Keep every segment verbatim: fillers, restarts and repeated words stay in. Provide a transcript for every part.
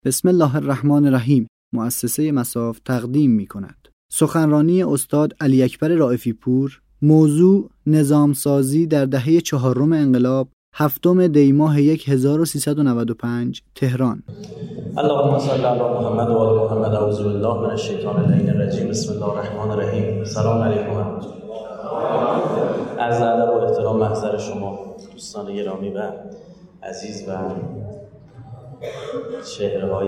بسم الله الرحمن الرحیم. مؤسسه مصاف تقدیم می کند سخنرانی استاد علی اکبر رائفی پور. موضوع نظامسازی در دهه چهارم انقلاب، هفتم دی ماه هزار و سیصد و نود و پنج، تهران. اللهم صل علی محمد و آل محمد. اعوذ بالله من الشیطان اللعین الرجیم. بسم الله الرحمن الرحیم. سلام علیکم و رحمت الله. عرض ادب و احترام محضر شما دوستان گرامی و عزیز و چهره‌های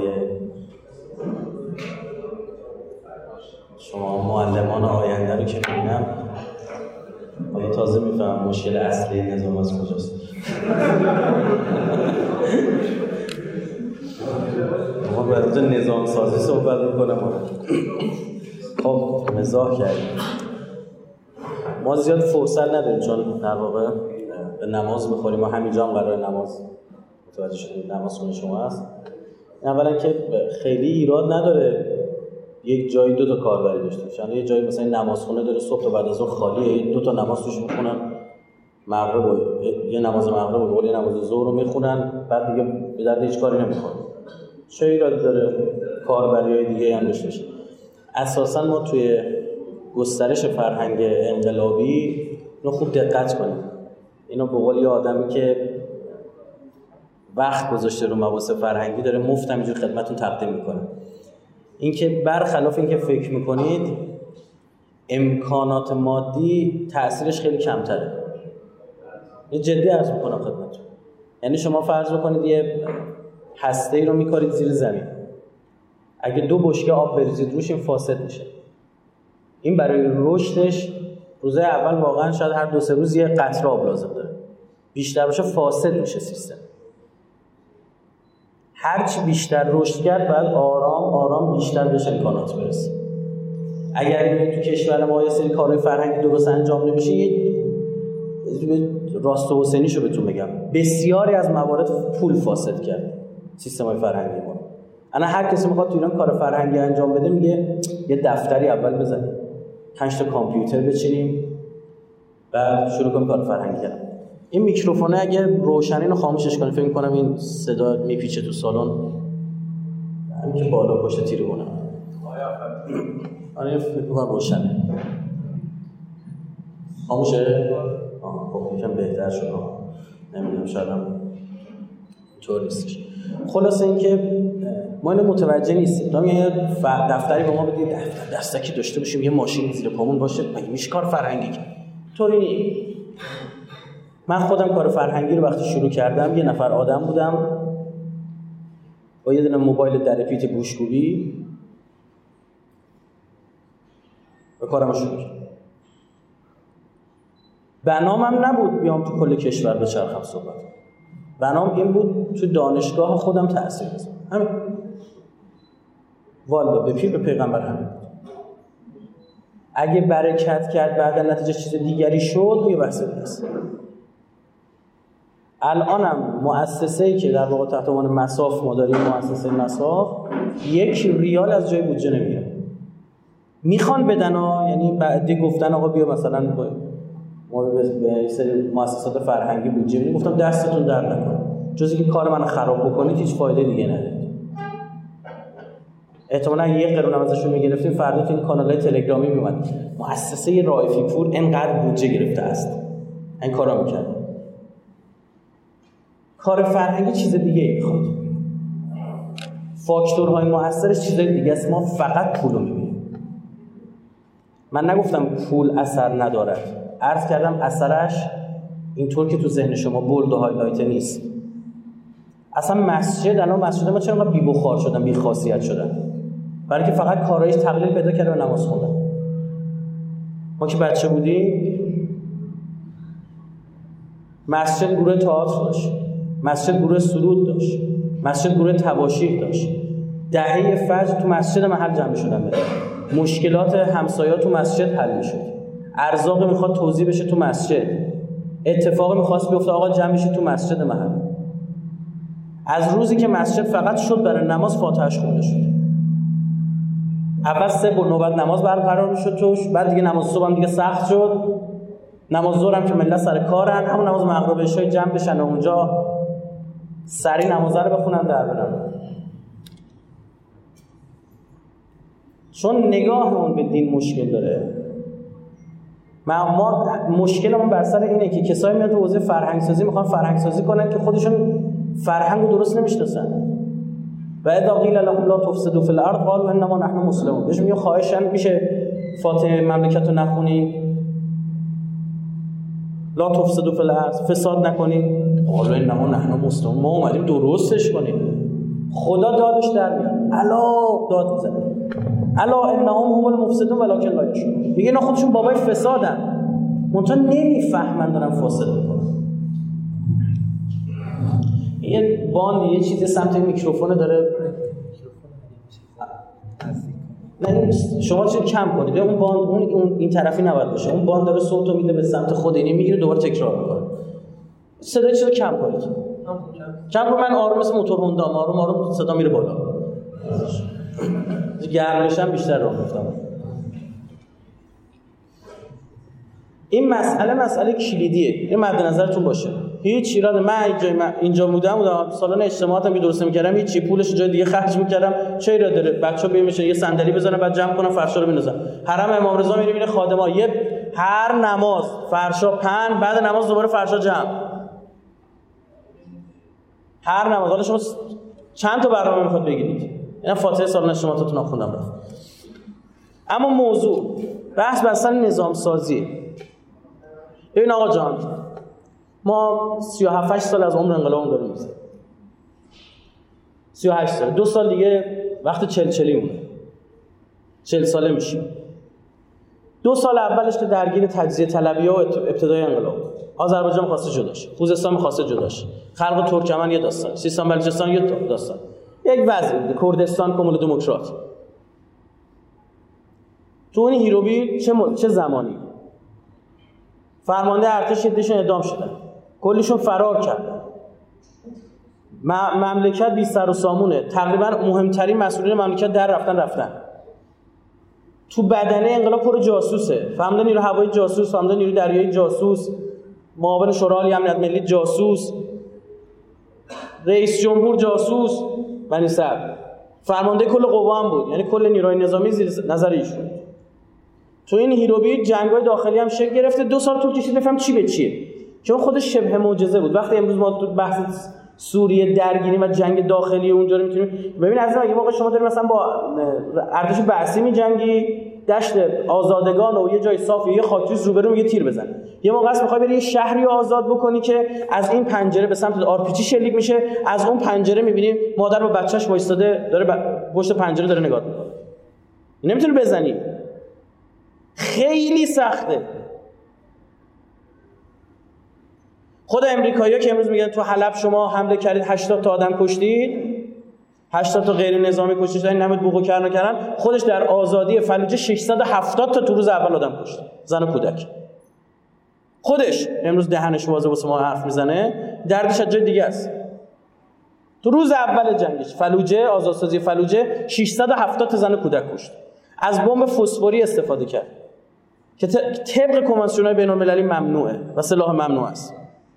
شما معلمان آینده رو که می‌بینم، حالا تازه میفهمم مشکل اصلی نظام از کجاست. ما باید نظام سازی صحبت میکنم. خب مزاح کردیم. ما زیاد فرصت نداریم چون در واقع به نماز میخوریم. ما همینجا هم قرار نماز متوجه شدیم نماز خونه شما هست. اولا که خیلی ایراد نداره یک جایی دو تا کاربری داشته باشه. یعنی یه جایی مثلا نمازخونه داره صبح تا بعد از ظهر خالیه، دو تا نماز توش میخونن، مغرب و یه نماز مغرب و یه نماز ظهر رو میخونن، بعد دیگه به درد هیچ کاری نمیخوره. چه ایراد داره کاربریای دیگه هم داشته باشه؟ اساسا ما توی گسترش فرهنگ انقلابی اینو خوب دقت کنیم. اینو به قول یه آدمی که وقت گذاشته رو مباحث فرهنگی داره مفت همینجور خدمتتون تقدیم میکنه. اینکه برخلاف اینکه فکر میکنید امکانات مادی تأثیرش خیلی کمتره. یه جدی عرض میکنم خدمتتون. یعنی شما فرض بکنید یه هسته‌ای رو میکارید زیر زمین، اگه دو بشکه آب بریزید روش این فاسد میشه. این برای رشدش روزه اول واقعا شاید هر دو سه روز یه قطره آب لازم داره، بیشتر باشه فاسد میشه سیستم. هرچی بیشتر رشد کرد باید آرام آرام بیشتر بهش امکانات برسه. اگر تو کشور ما یه سری کارهای فرهنگی درست انجام نمیشه، یه راست و حسینیشو بهتون بگم، بسیاری از موارد پول فاسد کرد سیستم‌های فرهنگی ما. الان هر کسی میخواد تو ایران کار فرهنگی انجام بده میگه یه دفتری اول بزنیم، پنج تا کامپیوتر بچینیم، بعد شروع کنیم کار فرهنگی کردن. این میکروفونه اگه روشنین رو خاموشش کنیم فکر می‌کنم این صدا میپیچه تو سالن. همین که بالا پشت تیرونه. آره فکر می‌کنم روشنه. خاموشه؟ آها خب یکم بهتر شد. نمیدونم شاید هم طور نیستش. خلاصه اینکه ما اینو متوجه نیستیم. تا یه دفتری به ما بدید، دفتر دستکی داشته باشیم، یه ماشین زیر پامون باشه، مگه میشه کار فرهنگی کرد؟ طوری نیست. من خودم کار فرهنگی رو وقتی شروع کردم یه نفر آدم بودم با یه دونه موبایل در پیت گوشگویی و کارم شروع کردم. بنامم نبود بیام تو کل کشور به چرخم صحبت. بنام این بود تو دانشگاه خودم تأثیر بذارم. همین. والا به پیر به پیغمبر همین بود. اگه برکت کرد بعد نتیجه چیز دیگری شد یه بحث دیگه است. الانم مؤسسه‌ای که در واقع تحت عنوان مصاف ما داریم، مؤسسه مصاف، یک ریال از جای بودجه نمیگیره. میخوان بدن ها، یعنی بعدی گفتن آقا بیا مثلا ما به سری مؤسسات فرهنگی بودجه میدیم، گفتم دستتون درد نکنه، جز اینکه کار منو خراب بکنید هیچ فایده دیگه نداره. احتمالاً یک قرون هم ازشون میگرفتیم فردا تو این کانال‌های تلگرامی میومد مؤسسه رائفی پور اینقدر بودجه گرفته است، این کارا میکنه. کار فرهنگی چیز دیگه ای میخواد. فاکتورهای مؤثرش چیزای دیگه است. ما فقط پول رو میبینیم. من نگفتم پول اثر ندارد، عرض کردم اثرش اینطور که تو ذهن شما بولد و هایلایت نیست. اصلا مسجد الان مسجد ما چرا بی بخار شدن، بی خاصیت شدن؟ برای که فقط کارایش تقلیل پیدا کرده و نماز خوندن. ما که بچه بودیم مسجد گروه تئاتر داشت، مسجد گروه سرود داشت، مسجد گروه تواشیح داشت. دهه فجر تو مسجد محل جمع شدن بده. مشکلات همسایه‌ها تو مسجد حل میشد. ارزاق میخواد توزیع بشه تو مسجد. اتفاقی میخواست بیفته آقا جمع بشه تو مسجد محل. از روزی که مسجد فقط شد برای نماز فاتحه‌اش خونده شد. اول سه با نوبت نماز برقرار میشد توش، بعد دیگه نماز صبح هم دیگه سخت شد. نماز ظهر هم که ملت سر کارن، همون نماز مغرب عشای جمع بشن و اونجا سری نماز رو بخونن در برن. چون نگاهمون به دین مشکل داره. ما, ما مشکلمون بر سر اینه که کسایی میان تو حوزه فرهنگ سازی میخوان فرهنگ سازی کنن که خودشون فرهنگو درست نمیشناسن. و اذا قیل لهم لا تفسدوا فی الارض قالوا انما نحن مسلمون. بهش میگه خواهشاً میشه فاتحه مملکت رو نخونی، لا تفسدوا فی الارض، فساد نکنی. قالوا انما نحن مسلمون، ما اومدیم درستش کنیم. خدا دادش در میاد، الا داد میزنه، الا انهم هم المفسدون ولکن لا یشعرون. میگه اینا خودشون بابای فسادن، منتها نمیفهمن دارن فاسد میکنن. یه باند یه چیزی سمت میکروفون داره، نه شما چه کم کنید، اون باند اون اون این طرفی نباید باشه، اون باند داره صوتو میده به سمت خود، اینی میگیره دوباره تکرار میکنه. صدای چیزو کم کنید، کم کن. من آروم مثل موتور هوندا آروم آروم صدا میره بالا، گرم بشم بیشتر راه میفتم. این مسئله مسئله کلیدیه، این مد نظرتون باشه. هیچ ایراد، من اینجا من اینجا بودم بودم سالن اجتماعاتم درست می‌کردم، هیچ چی پولش جای دیگه خرج می‌کردم، چه ایراد داره؟ بچه‌ها بیان میشه یه صندلی بزنن بعد جمع کنن فرشا رو بندازن. حرم امام رضا میره میره خادما یه هر نماز فرشا پن، بعد نماز دوباره فرشا جمع. هر نماز. حالا شما چند تا برنامه میخواد بگیرید؟ اینا فاتحه سالن اجتماعاتتون خوندم رفت. اما موضوع بحث بحث نظام سازی. ببین آقا جان، ما سی و هفت سال از عمر انقلاب داریم می‌گذریم. سی و هشت سال، دو سال دیگه وقت چل چلی مونه. چل ساله میشیم. دو سال اولش که درگیر تجزیه طلبی و ابتدای انقلاب. آذربایجان خواسته جداش، خوزستان خواسته جداش، خلق ترکمن یه داستان، سیستان بلوچستان یه داستان. یک وضعی بود، کردستان کمول دموکرات. تو این هیروبی چه م... چه زمانی فرمانده ارتش یدشون اعدام شدن، کلیشون فرار کردن، م- مملکت بی سر و سامونه، تقریبا مهمترین مسئولین مملکت در رفتن رفتن. تو بدنه انقلاب پر جاسوسه، فهمیدن نیرو هوایی جاسوس، فهمیدن نیرو دریایی جاسوس، معاون شورای امنیت ملی جاسوس، رئیس جمهور جاسوس، بنی صدر فرمانده کل قوا هم بود، یعنی کل نیروهای نظامی زیر نظر ایشون. تو این هیروبی جنگ‌های داخلی هم شکل گرفته. دو سال طول کشید بفهم چی به چیه، چون خودش شبه معجزه بود. وقتی امروز ما تو بحث سوریه درگیری و جنگ داخلی اونجا رو میتونیم ببین. از اگه موقع شما داری مثلا با ارتش بعثی می‌جنگی، دشت آزادگان و یه جای صاف یه خاکریز روبرو یه تیر بزن، یه موقع است می‌خوای بری یه شهری آزاد بکنی که از این پنجره به سمت آرپیجی شلیک میشه، از اون پنجره می‌بینی مادر با بچه‌ش وایساده داره پشت پنجره داره نگاه می‌کنه، نمی‌تونی بزنی. خیلی سخته. خود امریکایی‌ها که امروز میگن تو حلب شما حمله کردید هشتاد تا آدم کشتید، هشتاد تا غیر نظامی کشتید، این همه بوق و کرنا کردن، خودش در آزادی فلوجه ششصد و هفتاد تا تو روز اول آدم کشت، زن و کودک. خودش امروز دهنش واسه واسه ما حرف میزنه، دردش از جای دیگه است. تو روز اول جنگش فلوجه، آزادسازی فلوجه، ششصد و هفتاد تا زن و کودک کشت. از بمب فسفوری استفاده کرد که طبق کنوانسیون‌های بین‌المللی ممنوعه و سلاح ممنوع است.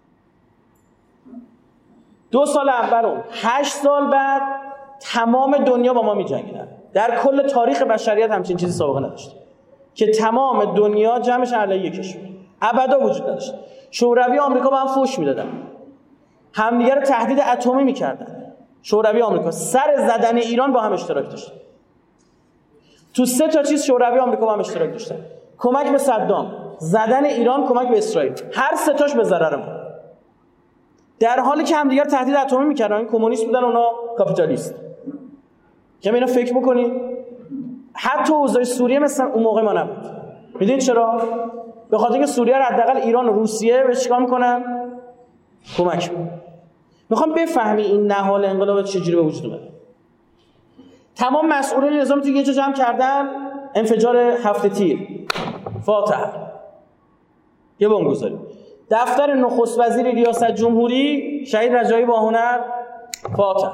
دو سال اول اون هشت سال بعد تمام دنیا با ما می‌جنگیدن. در کل تاریخ بشریت همچین چیزی سابقه نداشت که تمام دنیا جمعش علیه یک کشور. ابدا وجود نداشت. شوروی آمریکا با هم فوش میدادن، همدیگه رو تهدید اتمی می‌کردن. شوروی آمریکا سر زدن ایران با هم اشتراک داشت. تو سه تا چیز شوروی آمریکا با هم اشتراک داشتن: کمک به صدام، زدن ایران، کمک به اسرائیل. هر سه تاش به ضرر ما. در حالی که همدیگر تهدید اتمی می‌کردن. این کمونیست بودن، اونا کاپیتالیست. که اینا فکر بکنید حتی اوضاع سوریه مثل اون موقع ما نبود. میدونید چرا؟ به خاطر اینکه سوریه رو حداقل ایران و روسیه به چیکار می‌کنن؟ کمک می‌کنن. می‌خوام بفهمی این نهال انقلاب چجوری به وجود اومد. تمام مسئولین نظام تو یه جا جمع کردن، انفجار هفت تیر، فاتحه، یه بمبگذاری. دفتر نخست وزیر ریاست جمهوری شهید رجایی باهنر، فاتحه.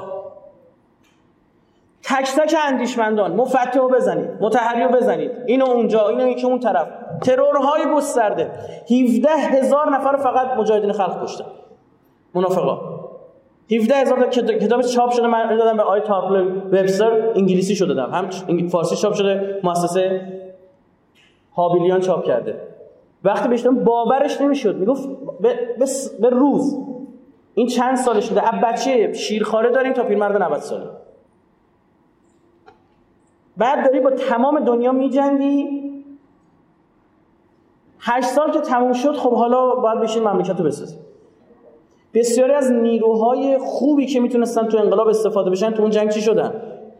تک تک اندیشمندان، مفتحو بزنید، مطهریو بزنید، اینو اونجا، اینو یکی اون طرف، ترورهای گسترده. هفده هزار نفر فقط مجاهدین خلق کشتن، منافقا. هفده هزار تا کتاب چاپ شده، من دادم به آی تارپل وبستر، انگلیسی شده دادم، هم فارسی چاپ شده، مؤسسه هابیلیان چاپ کرده. وقتی بهش دادم باورش نمیشد، میگفت به, به, به روز این چند سالش شده، از بچه شیرخواره داریم تا پیرمرد نود ساله. بعد داری با تمام دنیا میجنگی. هشت سال که تموم شد، خب حالا باید بشین مملکت رو بسازی. بسیاری از نیروهای خوبی که میتونستن تو انقلاب استفاده بشن تو اون جنگ چی شدن؟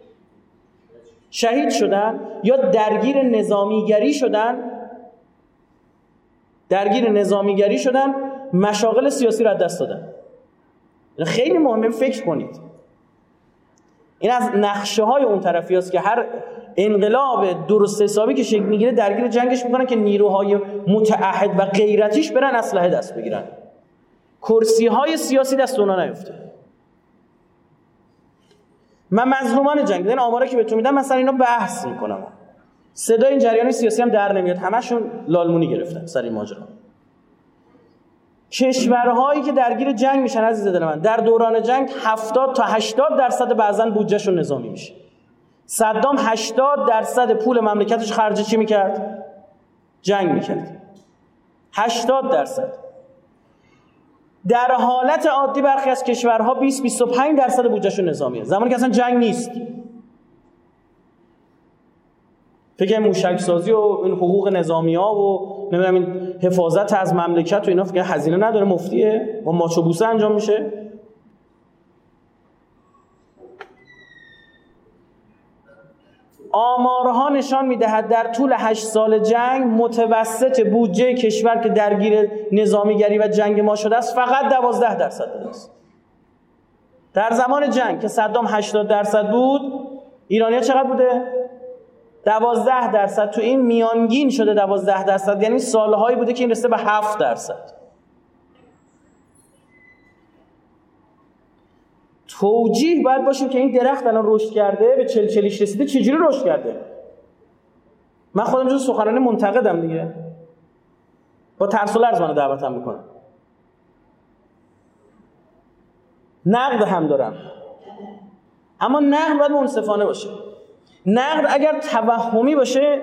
شهید شدن یا درگیر نظامیگری شدن. درگیر نظامیگری شدن، مشاغل سیاسی رو از دست دادن. خیلی مهمه فکر کنید. این از نقشه های اون طرفی هست که هر انقلاب درست حسابی که شکل میگیره درگیر جنگش میکنن که نیروهای متعهد و غیرتیش برن اسلحه دست بگیرن، کرسی های سیاسی دست اونا نیفته. من مظلومان جنگ این آماره که بهتون میدم مثلا اینا بحث میکنم، صدای این جریان سیاسی هم در نمیاد، همشون لالمونی گرفتن سر این ماجرا. کشورهایی که درگیر جنگ میشن عزیز دل من، در دوران جنگ هفتاد تا هشتاد درصد بعضن بودجهشون نظامی میشه. صدام هشتاد درصد پول مملکتش خرج چی میکرد؟ جنگ میکرد. هشتاد درصد. در حالت عادی برخی از کشورها بیست بیست و پنج درصد بودجهشون نظامیه، زمانی که اصلا جنگ نیست. فکر موشک سازی و این حقوق نظامی ها و نمیدونم این حفاظت از مملکت و اینا فکر هزینه نداره، مفتیه و ماچو بوسه انجام میشه. آمارها نشان میدهد در طول هشت سال جنگ متوسط بودجه کشور که درگیر نظامیگری و جنگ ما شده است فقط دوازده درصد بوده است. در زمان جنگ که صدام هشتاد درصد بود، ایرانی‌ها چقدر بوده؟ دوازده درصد. تو این میانگین شده دوازده درصد، یعنی سالهایی بوده که این رسیده به هفت درصد. توجیه باید باشیم که این درخت الان رشد کرده، به چل چلیش رسیده، چجوری رشد کرده؟ من خودم جز سخنرانی منتقدم دیگه، با ترس و لرز منو دعوتم میکنم، نقد هم دارم، اما نقد باید منصفانه باشه. نقد اگر توهمی باشه،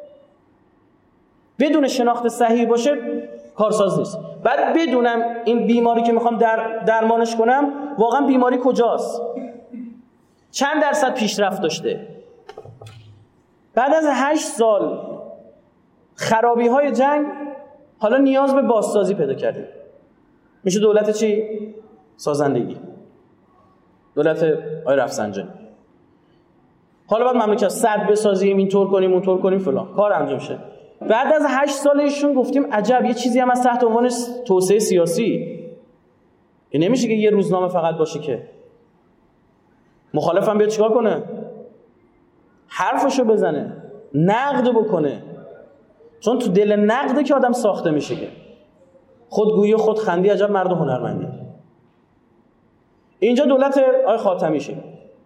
بدون شناخت صحیح باشه، کارساز نیست. بعد بدونم این بیماری که میخوام در درمانش کنم واقعا بیماری کجاست، چند درصد پیشرفت داشته. بعد از هشت سال خرابی های جنگ حالا نیاز به بازسازی پیدا کردیم. میشه دولت چی؟ سازندگی، دولت آقای رفسنجانی. حالا باید مملکت صد بسازیم، اینطور کنیم اونطور کنیم فلان، کار انجام شه. بعد از هشت سال ایشون گفتیم عجب یه چیزی هم از تحت عنوان توسعه سیاسی، که نمیشه که یه روزنامه فقط باشه که مخالفم بیاد چیکار کنه؟ حرفشو بزنه، نقد بکنه. چون تو دل نقده که آدم ساخته میشه که خودگویی و خودخندی عجب مرد هنرمندی. اینجا دولت آقای خاتمی شه.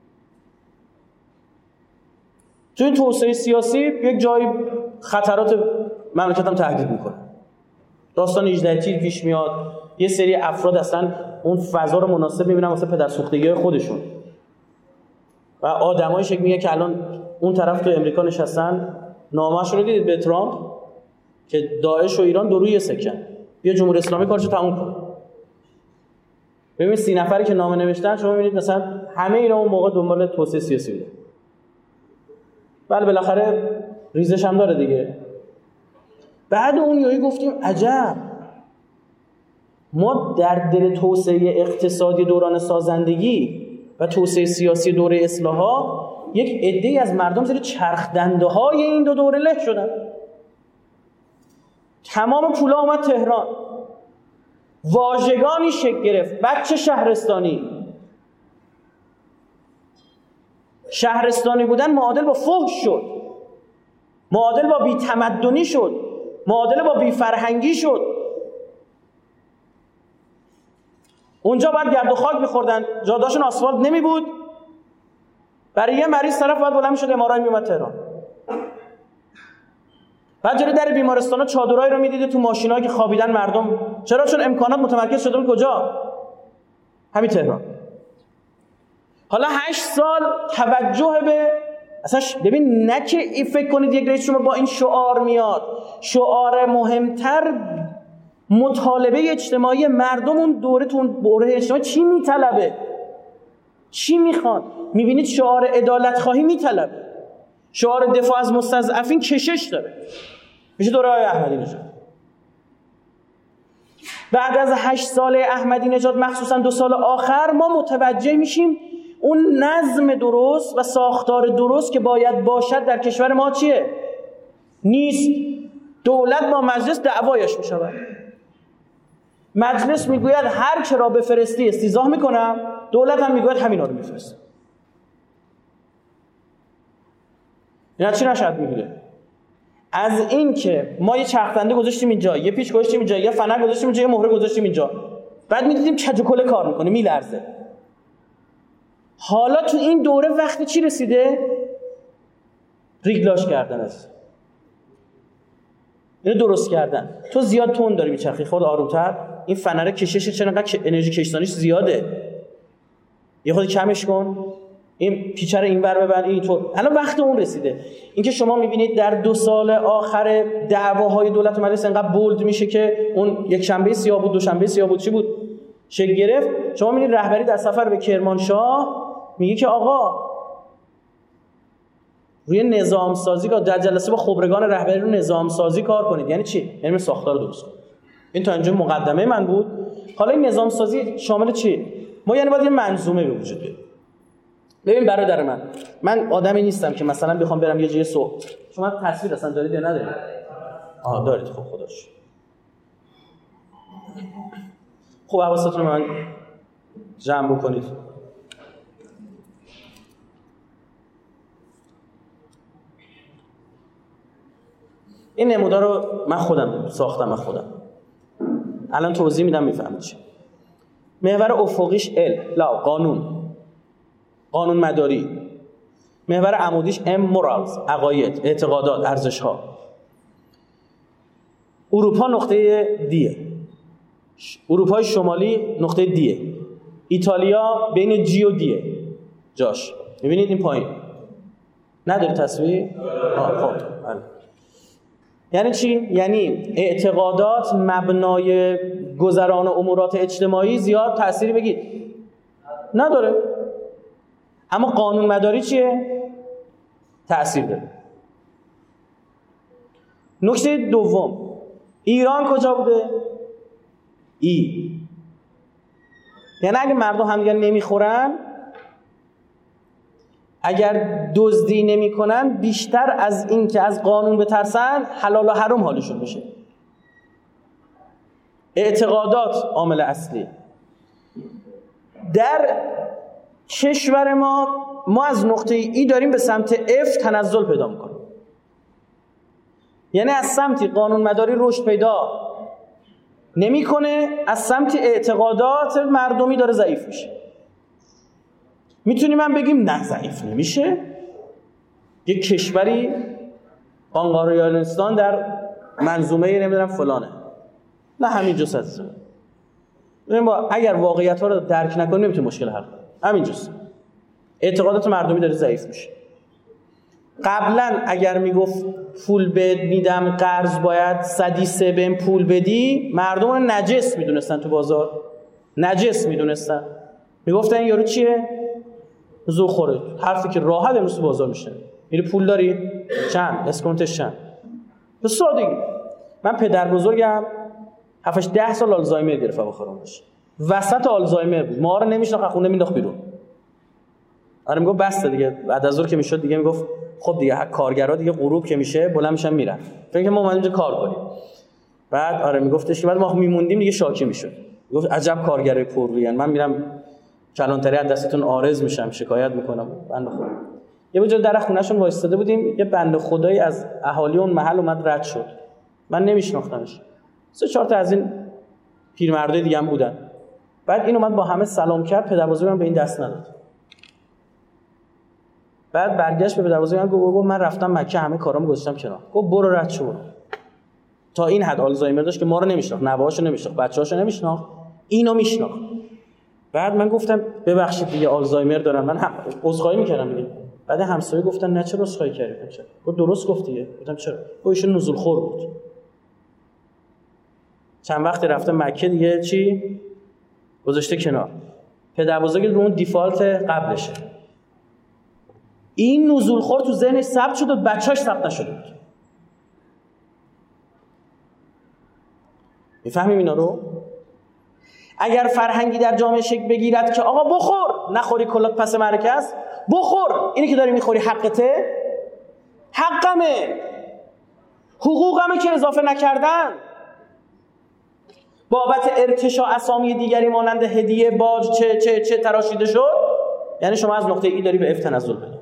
تو این توسعه سیاسی یک جایی خطرات مملکت هم تهدید میکنه. داستان هجده تیر پیش میاد، یه سری افراد اصلا اون فضا رو مناسب میبینن واسه پدرسوختگی خودشون و آدمایی شکل میگه که الان اون طرف تو امریکا نشستن، نامه‌شون رو دیدید به ترامپ که داعش و ایران دو روی سکن، بیا جمهوری اسلامی کارشو تموم کن. ببین سی نفری که نامه نوشتن، شما میبینید مثلا همه اینا اون موقع دنبال توسعه سیاسی بودن. بله بالاخره ریزش هم داره دیگه. بعد اون یهو گفتیم عجب ما در دل توسعه اقتصادی دوران سازندگی و توسعه سیاسی دوره اصلاحات یک عده‌ای از مردم زیر چرخ دنده های این دو دوره له شدن. تمام پولا اومد تهران، واژگانی شکل گرفت، بچه شهرستانی. شهرستانی بودن معادل با فحش شد، معادل با بی تمدنی شد، معادل با بی فرهنگی شد. اونجا باید گرد و خاک می‌خوردن، جاده‌هاشون آسفالت نمی بود. برای یه مریض طرف باید بلند می‌شد ام آر آی میومد تهران. بعد جلوی در بیمارستانا چادرایی رو می‌دیدید تو ماشینایی که خوابیدن مردم. چرا؟ چون امکانات متمرکز شده بود کجا؟ همین تهران. حالا هشت سال توجه به اصلا ببین، نه که فکر کنید یک رئیس جمهور با این شعار میاد. شعار مهمتر مطالبه اجتماعی مردم اون دوره تو اون دوره اجتماعی چی میطلبه، چی میخواد. میبینید شعار عدالت خواهی میطلبه، شعار دفاع از مستضعفین کشش داره. میشه دوره های احمدی نژاد. بعد از هشت سال احمدی نژاد مخصوصا دو سال آخر ما متوجه میشیم اون نظم درست و ساختار درست که باید باشد در کشور ما چیه؟ نیست. دولت با مجلس دعوایش میشود. مجلس میگوید هر که را بفرستی استیضاح میکنم، دولت هم میگوید همینا رو میفرست. اینا چی نشد میگیره؟ از این که ما یه چرخنده گذاشتیم اینجا، یه پیچ گذاشتیم اینجا، یه فنر گذاشتیم اینجا، یه مهره گذاشتیم اینجا، بعد میدیدیم کج و کله کار میکنه، میلرزه. حالا تو این دوره وقتی چی رسیده؟ ریگلاش کردن است. اینو درست کردن. تو زیاد تون داری میچرخی، خود آرومتر. این فنره کشش چقدر انرژی کشتانیش زیاده، یه خود کمش کن. این پیچه رو اینور ببند، اینطور. الان وقت اون رسیده. اینکه شما میبینید در دو سال آخر دعواهای دولت و مجلس انقدر بولد میشه که اون یک شنبه سیاه بود، دو شنبه سیاه بود، چی بود؟ شکل گرفت. شما میبینید رهبری در سفر به کرمانشاه میگه که آقا روی نظام سازی کار، در جلسه با خبرگان رهبری رو نظام سازی کار کنید. یعنی چی؟ یعنی ساختار درست کنید. این تا اینجا مقدمه من بود. حالا این نظام سازی شامل چی؟ ما یعنی باید یه منظومه به وجود بیاره. ببین برادر من، من آدمی نیستم که مثلا بخوام برم یه جای سو. شما تصویر اصلا دارید یا ندارید؟ آها دارید. خب خداش. خب حواستون رو من جمع بکنید. این نمودار رو من خودم ساختم، من خودم. الان توضیح میدم میفهمید چی. محور افقیش ال، لا قانون، قانون مداری. محور عمودیش ام، مورالز، عقاید، اعتقادات، ارزش‌ها. اروپا نقطه دیه. اروپای شمالی نقطه دیه. ایتالیا بین جی و دیه جاش. می‌بینید این پایین نداره تصویر؟ آه خب بله. یعنی چی؟ یعنی اعتقادات مبنای گذران امورات اجتماعی زیاد تأثیری بگید نداره. اما قانون مداری چیه؟ تأثیر داره. نکته دوم، ایران کجا بوده؟ ای. یعنی اگه مردم همدیگر نمیخورن، اگر دزدی نمیکنن، بیشتر از این که از قانون بترسن، حلال و حرام حالشون میشه. اعتقادات عامل اصلی. در کشور ما ما از نقطه ای داریم به سمت اف تنزل پیدا میکنیم. یعنی از سمتی قانون مداری رشد پیدا نمیکنه، از سمت اعتقادات مردمی داره ضعیف میشه. میتونیم من بگیم نه ضعیف نمیشه. یک کشوری قانقاریانستان در منظومه نمیدونم فلانه، نه همینجاست عزیزم. ببین با اگر واقعیت ها رو درک نکنیم نمیتونیم مشکل حل کنیم. همینجاست. اعتقادات مردمی داره ضعیف میشه. قبلا اگر میگفت پول بد میدم قرض باید صدی سه بهم پول بدی، مردم رو نجس میدونستن، تو بازار نجس میدونستن. میگفتن این یارو چیه؟ زوخوره. حرفی که راحت امروز تو بازار میشه. میری پول داری؟ چند؟ اسکانتش چند؟ به سادگی. من پدر بزرگم هفتش ده سال آلزایمر گرفت بخورمش. وسط آلزایمر بود. ما رو نمیشناخت، خونه مینداخت بیرون. آره میگفت بسته دیگه. بعد از ظهر که میشد دیگه میگفت خب دیگه کارگرا دیگه غروب که میشه بلند میشن میرن. فکر کنم ما اومدیم اینجا کار کنیم. بعد آره میگفتش که بعد ما میموندیم دیگه شاکی میشد. میگفت عجب کارگرای پرروین. من میرم کلانتری از دستتون عارض میشم، شکایت میکنم. بنده خدا. یه بجا در خونه‌شون وایساده بودیم، یه بنده خدایی از اهالی اون محل اومد رد شد. من نمیشناختمش. سه چهار تا از این پیرمردای دیگه هم بودن. بعد این اومد با همه سلام کرد، پدربزرگم به این دست نداد. بعد برگشت به پدربزرگم گفت من رفتم مکه همه کارامو گذاشتم کنار. گفت برو رد شو برو. تا این حد آلزایمر داشت که ما رو نمیشناخت، نوه‌اشو نمیشناخت، بچه‌هاشو نمیشناخت، اینو میشناخت. بعد من گفتم ببخشید دیگه آلزایمر دارم، من هم عذرخواهی میکردم دیگه. بعد همسایه گفتن نه چرا عذرخواهی کردی؟ چرا؟ گفت درست گفتی. گفتم چرا؟ گفت ایشون نزول خور بود. چند وقتی رفته مکه دیگه چی گذاشته کنار، پدر بزرگ رو اون دیفالت قبلشه. این نزول خور تو ذهنش ثبت شد و بچه‌اش ثبت نشده بود. میفهمیم اینا رو؟ اگر فرهنگی در جامعه شکل بگیرد که آقا بخور، نخوری کلات پس معرکه است، بخور، اینی که داری میخوری حقته، حقمه، حقوقمه که اضافه نکردن، بابت ارتشاء اسامی دیگری مانند هدیه، باج، چه چه چه تراشیده شد، یعنی شما از نقطه ای داری به اف تنزل بدی.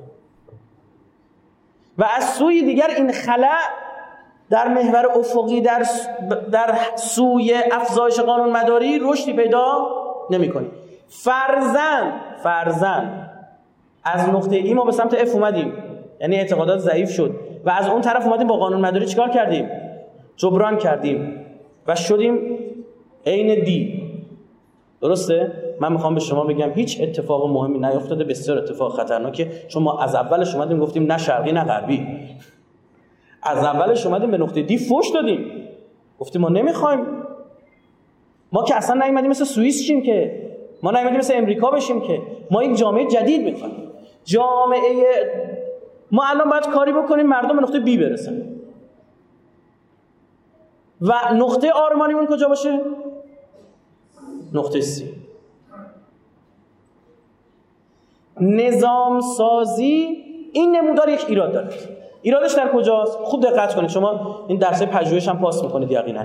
و از سوی دیگر این خلأ در محور افقی در در سوی افزایش قانون مداری رشدی پیدا نمی‌کنی. فرضاً فرضاً از نقطه ای ما به سمت اف اومدیم، یعنی اعتقادات ضعیف شد و از اون طرف اومدیم با قانون مداری چیکار کردیم؟ جبران کردیم و شدیم عین دی. درسته؟ من میخوام به شما بگم هیچ اتفاق مهمی نیفتاده، بسیار اتفاق خطرناکه، چون ما از اولش اومدیم گفتیم نه شرقی نه غربی. از اولش اومدیم به نقطه دی فوش دادیم، گفتیم ما نمیخوایم. ما که اصلا نیومدیم مثل سوئیس شیم، که ما نیومدیم مثل امریکا بشیم، که ما یک جامعه جدید میخوایم. جامعه ما الان باید کاری بکنیم مردم به نقطه بی برسن. و نقطه آرمانیمون کجا باشه؟ نقطه سی. نظام سازی این نمودار یک ایراد داره. ایرادش در کجاست؟ خوب دقت کنید. شما این درس پژوهش هم پاس میکنید یقینا.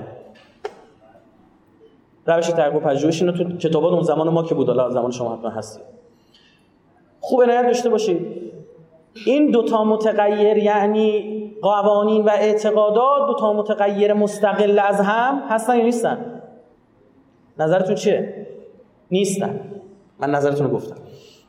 روش تحقیق و پژوهش اینو تو کتابات اون زمان ما که بود، الان زمان شما حتما هستید. خوب عنایت داشته باشید. این دوتا متغیر، یعنی قوانین و اعتقادات، دوتا متغیر مستقل از هم هستن یا نیستن؟ نظرتون چیه؟ نیستن. من نظرتون رو گفتم.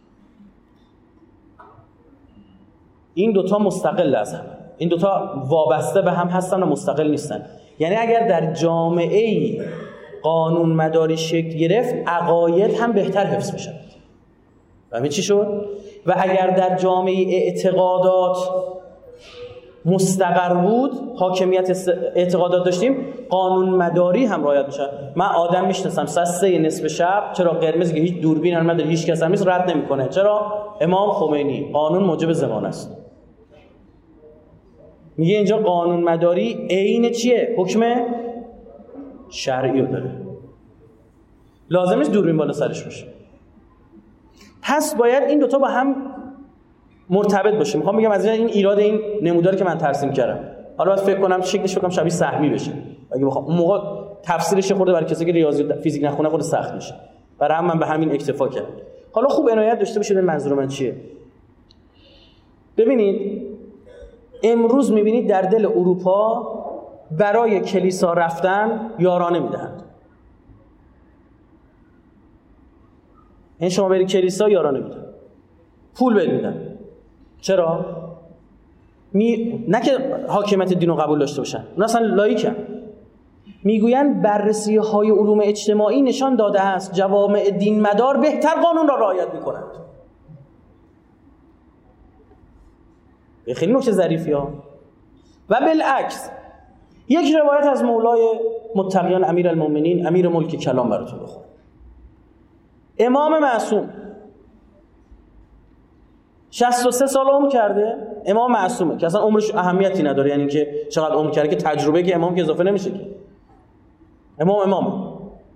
این دوتا مستقل از هم، این دوتا وابسته به هم هستن و مستقل نیستن. یعنی اگر در جامعه قانون مداری شکل گرفت، عقاید هم بهتر حفظ میشن. فهمید چی شد؟ و اگر در جامعه اعتقادات مستقر بود، حاکمیت اعتقادات داشتیم، قانون مداری هم رعایت میشه. من آدم میشناسم ساعت سه نصف شب، چرا قرمز که هیچ دوربین هم نداره، هیچ کس هم نیست، رد نمیکنه. چرا؟ امام خمینی، قانون موجب زمان است. میگه اینجا قانون مداری عین چیه؟ حکم شرعی رو داره. لازم نیست دوربین بالا سرش باشه. پس باید این دوتا با هم مرتبط باشه. میخوام بگم از این ایراد این نموداری که من ترسیم کردم، حالا باید فکر کنم شکلش بکنم شبیه سهمی بشه. اگه بخوام اون موقع تفسیرش خورده برای کسی که ریاضی و فیزیک نخونه خود سخت میشه. برای هم من به همین اکتفا کردم. حالا خوب عنایت داشته باشید منظور من چیه. ببینید امروز میبینید در دل اروپا برای کلیسا رفتن یارانه میدهند. این شما برید کلیسا یارانه میدن، پول بهت میدن. چرا؟ می... نه که حاکمیت دین رو قبول داشته باشن، اون اصلا لایکن. میگوین بررسی های علوم اجتماعی نشان داده است جوامع دین مدار بهتر قانون را رعایت میکنند. خیلی نکته ظریفی ها. و بالعکس یک روایت از مولای متقیان امیرالمومنین امیر ملک کلام براتون بخونم. امام معصوم شصت و سه سال عمر کرده. امام معصومه که اصلا عمرش اهمیتی نداره، یعنی که چقدر عمر کرده که تجربه که امام که اضافه نمیشه که. امام امامه.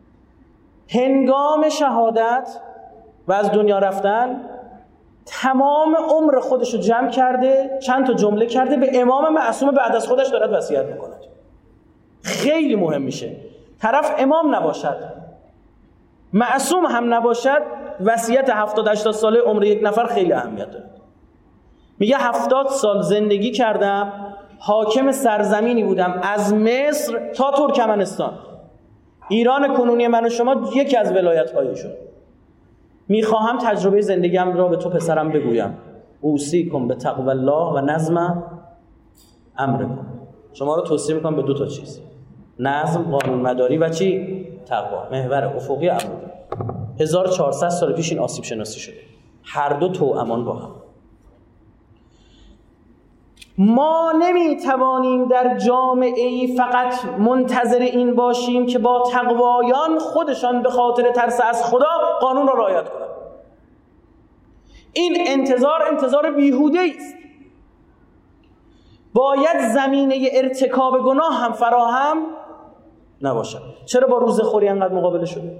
هنگام شهادت و از دنیا رفتن تمام عمر خودش رو جمع کرده، چند تا جمله کرده به امام معصوم بعد از خودش دارد وصیت میکنه. خیلی مهم میشه. طرف امام نباشد، معصوم هم نباشد، وصیت هفتاد هشتاد ساله عمر یک نفر خیلی اهمیت داره. میگه هفتاد سال زندگی کردم، حاکم سرزمینی بودم از مصر تا ترکمنستان. ایران کنونی من و شما یکی از ولایت‌هایشون. میخواهم تجربه زندگیم را به تو پسرم بگویم. اوصیکم به تقوی الله و نظم امرکم. شما رو توصیه میکنم به دو تا چیز: نظم، قانون مداری و چی؟ تقوا، محور افقی امر. هزار و چهارصد سال پیش این آسیب شناسی شده، هر دو توامان با هم. ما نمیتوانیم در جامعه‌ای فقط منتظر این باشیم که با تقوایان خودشان به خاطر ترس از خدا قانون را رعایت کنند. این انتظار انتظار بیهوده است. باید زمینه ارتکاب گناه هم فراهم نباشد. چرا با روزخوری انقدر مقابله شده؟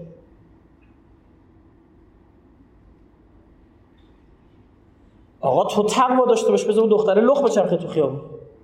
آقا تو تقوا داشته باش، بذار دختره لخ بچرخه تو خیابون.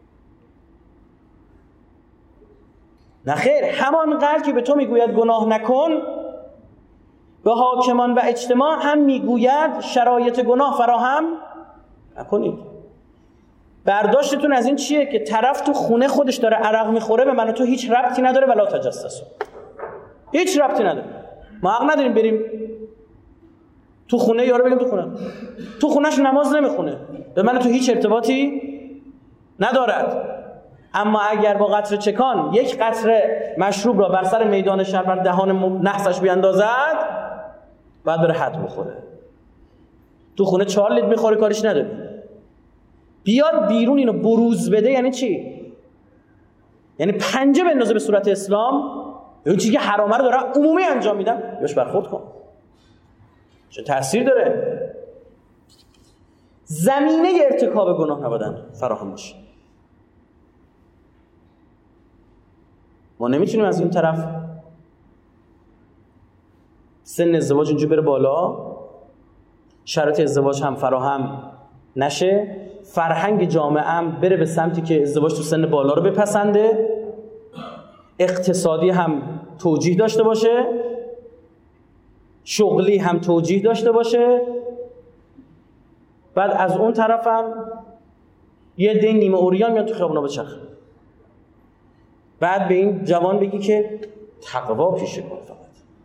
نه خیر، همانقدر که به تو میگوید گناه نکن، به حاکمان و اجتماع هم میگوید شرایط گناه فراهم نکنید. برداشتتون از این چیه که طرف تو خونه خودش داره عرق میخوره، به من و تو هیچ ربطی نداره، ولا تجسسوا، هیچ ربطی نداره. ما حق نداریم بریم تو خونه یارو بگیم تو خونه تو خونهش نماز نمیخونه، به من و تو هیچ ارتباطی ندارد. اما اگر با قطره چکان یک قطره مشروب را بر سر میدان شهر بر دهان نحسش بیاندازد، بعد بره حد بخوره. تو خونه چهار لیتر میخوره، کارش نداری. بیاد بیرون اینو بروز بده. یعنی چی؟ یعنی پنجه بندازه به صورت اسلام، اون چیزی که حرامه رو دارن عمومی انجام میدن، بهش برخورد کن. چه تأثیر داره؟ زمینه ارتکاب گناه نبودن فراهم باشه. ما نمیتونیم از این طرف سن ازدواج اینجا بره بالا، شرط ازدواج هم فراهم نشه، فرهنگ جامعه هم بره به سمتی که ازدواج تو سن بالا رو بپسنده، اقتصادی هم توجیه داشته باشه، شغلی هم توجیه داشته باشه، بعد از اون طرف هم یه دین نیمه اوریان میاد تو خیابونا بچرخه، بعد به این جوان بگی که تقوا پیشه کن. فقط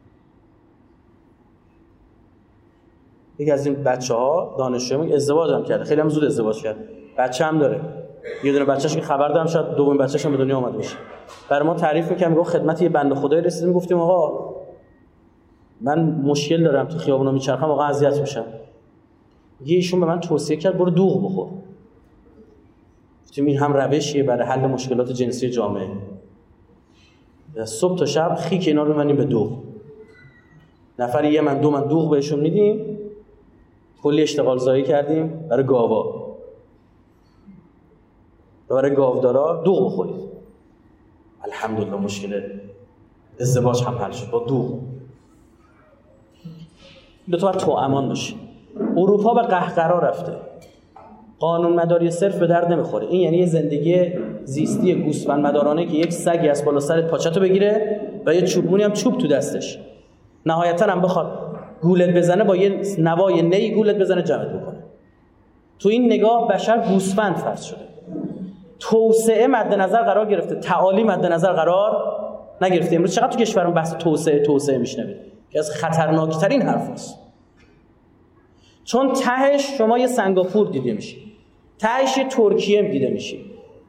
یکی از این بچه ها دانشجوی ازدواج هم کرده، خیلی هم زود ازدواج کرد، بچه هم داره، یه دونه بچه‌ش که خبر دارم شاید دومین بچه‌ش هم به دنیا اومده باشه. برای ما تعریف می‌کنه، میگه خدمت یه بنده خدایی رسیدیم، گفتیم آقا من مشکل دارم تو خیابونا میچرخم، واقعا اذیت میشم. یه ایشون به من توصیه کرد برو دوغ بخور. گفتیم این هم روشیه برای حل مشکلات جنسی جامعه. صبح تا شب خیک اینا رو ببندیم به دوغ. نفر یه من دو من دوغ بهشون میدیم، کلی اشتغال زایی کردیم برای گاوا. برای گاودارا دوغ بخورید. الحمدلله مشکل ازدواج هم حل شد با دوغ. دو تا تو امان باشه. اروپا به قهقرا رفته. قانون مداری صرف به درد نمیخوره. این یعنی یه زندگی زیستی گوسفند مدارانه که یک سگی از بالا سرت پاچتو بگیره و یه چوبونی هم چوب تو دستش، نهایتا هم بخواد گولت بزنه با یه نوای نی گولت بزنه جمعت بکنه. تو این نگاه بشر گوسفند فرض شده. توسعه مد نظر قرار گرفته، تعالی مد نظر قرار نگرفته. امروز چقدر تو کشورمون بحث توسعه توسعه میشنوید که از خطرناکترین حرف است. چون تهش شما یه سنگاپور دیده میشی، تهش یه ترکیه دیده میشی.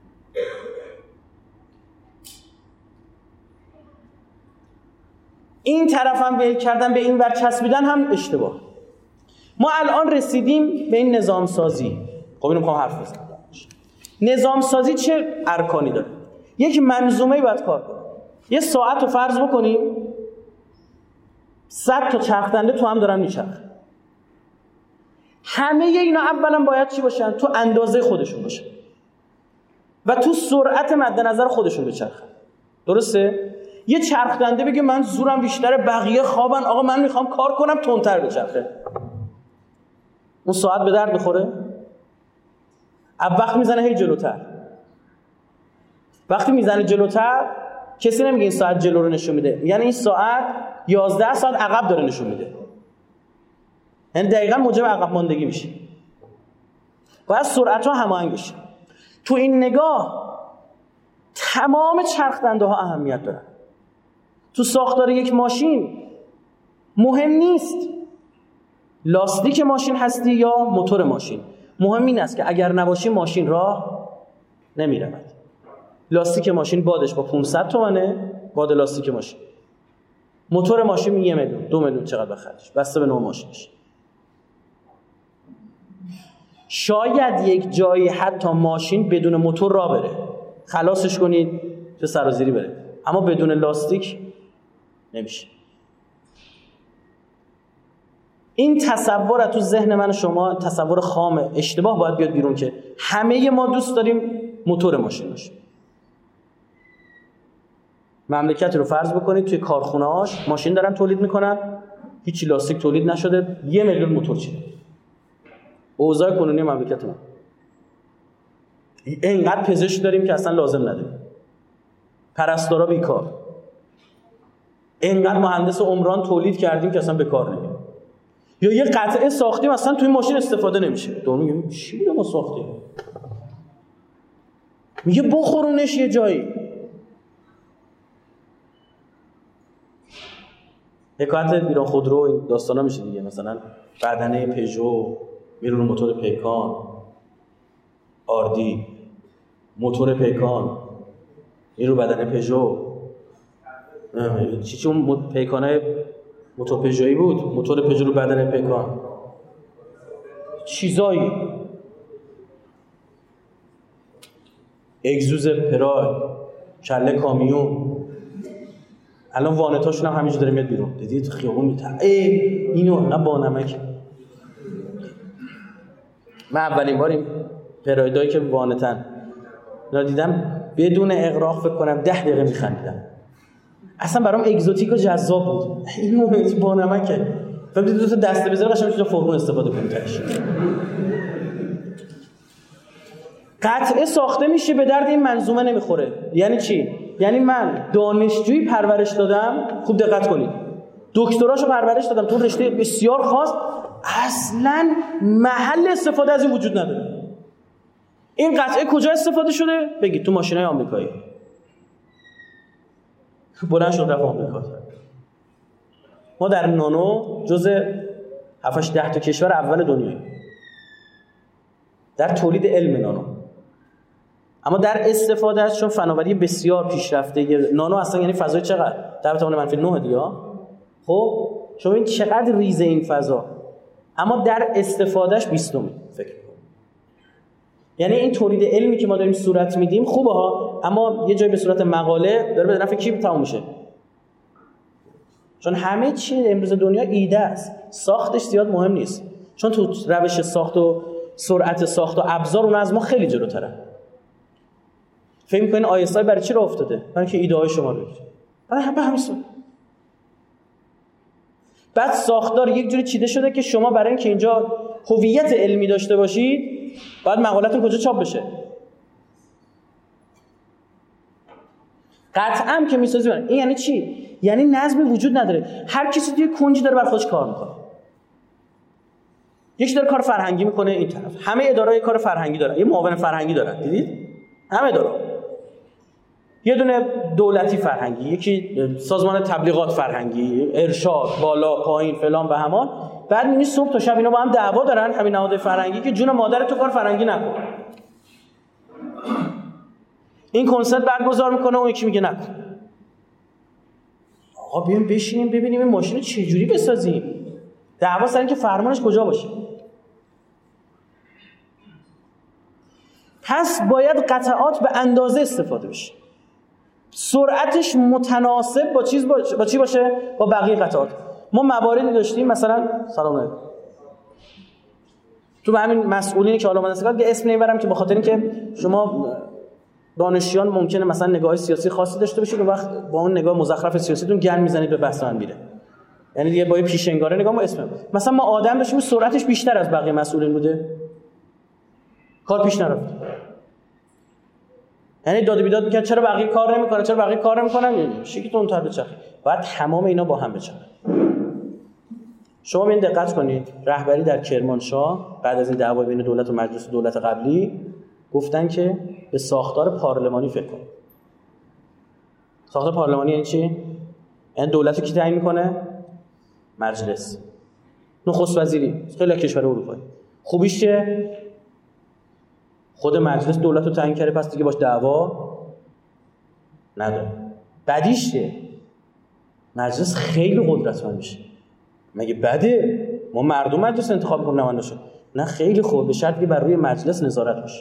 این طرف هم ول کردن به این ور چسبیدن هم اشتباه. ما الان رسیدیم به این نظام سازی. خب اینو میخوام حرف بزنم. نظام سازی چه ارکانی داره؟ یک منظومه باید کار کنه. یه ساعت رو فرض بکنیم صد تا چرخدنده تو هم دارن میچرخن. همه اینا اولا باید چی باشن؟ تو اندازه خودشون باشن و تو سرعت مد نظر خودشون بچرخن. درسته؟ یه چرخدنده بگه من زورم بیشتره، بقیه خوابن، آقا من میخوام کار کنم تندتر بچرخه. اون ساعت به درد میخوره؟ اب وقت میزنه هی جلوتر. وقتی میزنه جلوتر کسی نمیگه این ساعت جلو رو نشون میده، یعنی این ساعت یازده ساعت عقب داره نشون میده. یعنی دقیقاً موجب عقب ماندگی میشه. باید سرعت ها هماهنگ بشه. تو این نگاه تمام چرخدنده ها اهمیت دارن. تو ساختار یک ماشین مهم نیست لاستیک ماشین هستی یا موتور ماشین، مهم این است که اگر نباشی ماشین راه نمیرود. لاستیک ماشین بادش با پانصد تومنه، باد لاستیک ماشین. موتور ماشین یه میلیون، دو میلیون چقدر بخرش بسته به نوع ماشینش. شاید یک جایی حتی ماشین بدون موتور راه بره، خلاصش کنید تو سرازیری بره، اما بدون لاستیک نمیشه. این تصور تو ذهن من و شما تصور خام اشتباه باید بیاد بیرون که همه ما دوست داریم موتور ماشین باشه. مملکت رو فرض بکنید توی کارخونه‌هاش ماشین دارن تولید میکنن، هیچ لاستیک تولید نشده، یه میلیون موتور چیده. اوضاع کنونی مملکت ما اینقدر پزشک داریم که اصلا لازم نداریم، پرستارا بیکار، اینقدر مهندس عمران تولید کردیم که اصلا به کار نمیاد، یا یه قطعه ساختیم اصلا توی ماشین استفاده نمیشه. دو میگم چی بوده ما ساختیم؟ میگه بخورونش یه جایی. حکایت ایران خودرو این داستانا میشه دیگه، مثلا بدنه پژو میره رو موتور پیکان، آردی موتور پیکان میره رو بدنه پژو. چی چی اون پیکانه موتور پژویی بود، موتور پژو رو بدنه پیکان، چیزایی اگزوز پرای، کله کامیون. الان وانتاشون هم همینجا داره میاد بیرون، دیدید خیابون میتره ای اینو نه با نمک. من اولین بار این پرایدایی که وانتن اینا دیدم بدون اغراق فکر کنم ده دقیقه میخندیدم، اصلا برام اگزوتیک و جذاب بود. اینو با نمکه، فهمیدید دو تا دسته بذاره قشنگ میشه فرمون استفاده کنید تاش. قطعه ساخته میشه به درد این منظومه نمیخوره. یعنی چی؟ یعنی من دانشجویی پرورش دادم، خوب دقت کنید، دکتراشو پرورش دادم تو رشته بسیار خاص، اصلا محل استفاده از این وجود نداره. این قطعه کجا استفاده شده؟ بگید تو ماشینای آمریکایی. بلند شد رفت آمریکا. ما در نانو جز هفت هشت ده تا کشور اول دنیاییم در تولید علم نانو، اما در استفاده از چون فناوری بسیار پیشرفته نانو اصلا یعنی فضای چقدر در توان منفی نه دیگه. خب شما این چقدر ریزه این فضا، اما در استفادهش بیستمی فکر کنید. یعنی این تولید علمی که ما داریم صورت میدیم خوبه ها، اما یه جایی به صورت مقاله داره به نفع کی تموم میشه؟ چون همه چی امروز دنیا ایده است، ساختش زیاد مهم نیست، چون تو روش ساخت و سرعت ساخت و ابزار اون از ما خیلی جلوتره. فکر می‌کنین آی اس آی برای چی راه افتاده؟ برای اینکه ایده های شما رو بگیره. برای همه همین. بعد ساختار یک جوری چیده شده که شما برای اینکه اینجا هویت علمی داشته باشید باید مقالتون کجا چاپ بشه. قطعاً که میسازی برای این یعنی چی؟ یعنی نظمی وجود نداره، هر کسی توی کنجی داره بر خودش کار میکنه. یکی داره کار فرهنگی میکنه این طرف، همه اداره‌های کار فرهنگی دارن، یه معاون فرهنگی دارن، دیدید؟ همه دارن. یه دونه دولتی فرهنگی، یکی سازمان تبلیغات فرهنگی، ارشاد، بالا پایین فلان به همان. بعد میبینی صبح تا شب اینا با هم دعوا دارن، همین نهاد فرهنگی که جون مادر تو کار فرهنگی نکن. این کنسرت برگزار میکنه اون یکی میگه نکن. آقا بیایم بشینیم ببینیم این ماشین رو چه جوری بسازیم. دعوا سر اینکه فرمانش کجا باشه. پس باید قطعات به اندازه استفاده بشه، سرعتش متناسب با چیز باشه، با چی باشه؟ با بقیه قطعات. ما مواردی داشتیم مثلا سلام علیکم تو همین مسئولینی که حالا من استفاده که اسم نمیبرم که به خاطر اینکه شما دانشجویان ممکنه مثلا نگاه سیاسی خاصی داشته باشید و وقت با اون نگاه مزخرف سیاسیتون گند میزنید به بحث من میره. یعنی دیگه با یه پیشنگاره نگاه ما اسم مثلا ما آدم داشتیم سرعتش بیشتر از بقیه مسئولین بوده، کار پیش نرفت. یعنی داد و بیداد میکنه چرا بقیه کار نمیکنه، چرا بقیه کار نمیکنن، شیکتون تر بچخه. باید تمام اینا با هم بچخه. شما این دقت کنید، رهبری در کرمانشاه بعد از این دعوای بین دولت و مجلس دولت قبلی گفتن که به ساختار پارلمانی فکر کنید. ساختار پارلمانی یعنی چی؟ یعنی دولت رو کی تعیین میکنه؟ مجلس. نخست وزیری خیلی کشور اروپایی. خوبیش چیه؟ خود مجلس دولت رو تعیین کرده، پس دیگه باش دعوا نداره. بدیش چیه؟ مجلس خیلی قدرتمند میشه. مگه بده ما مردم مجلس انتخاب کنیم نماینده شد؟ نه خیلی خوب، به شرطی که بر روی مجلس نظارت بشه،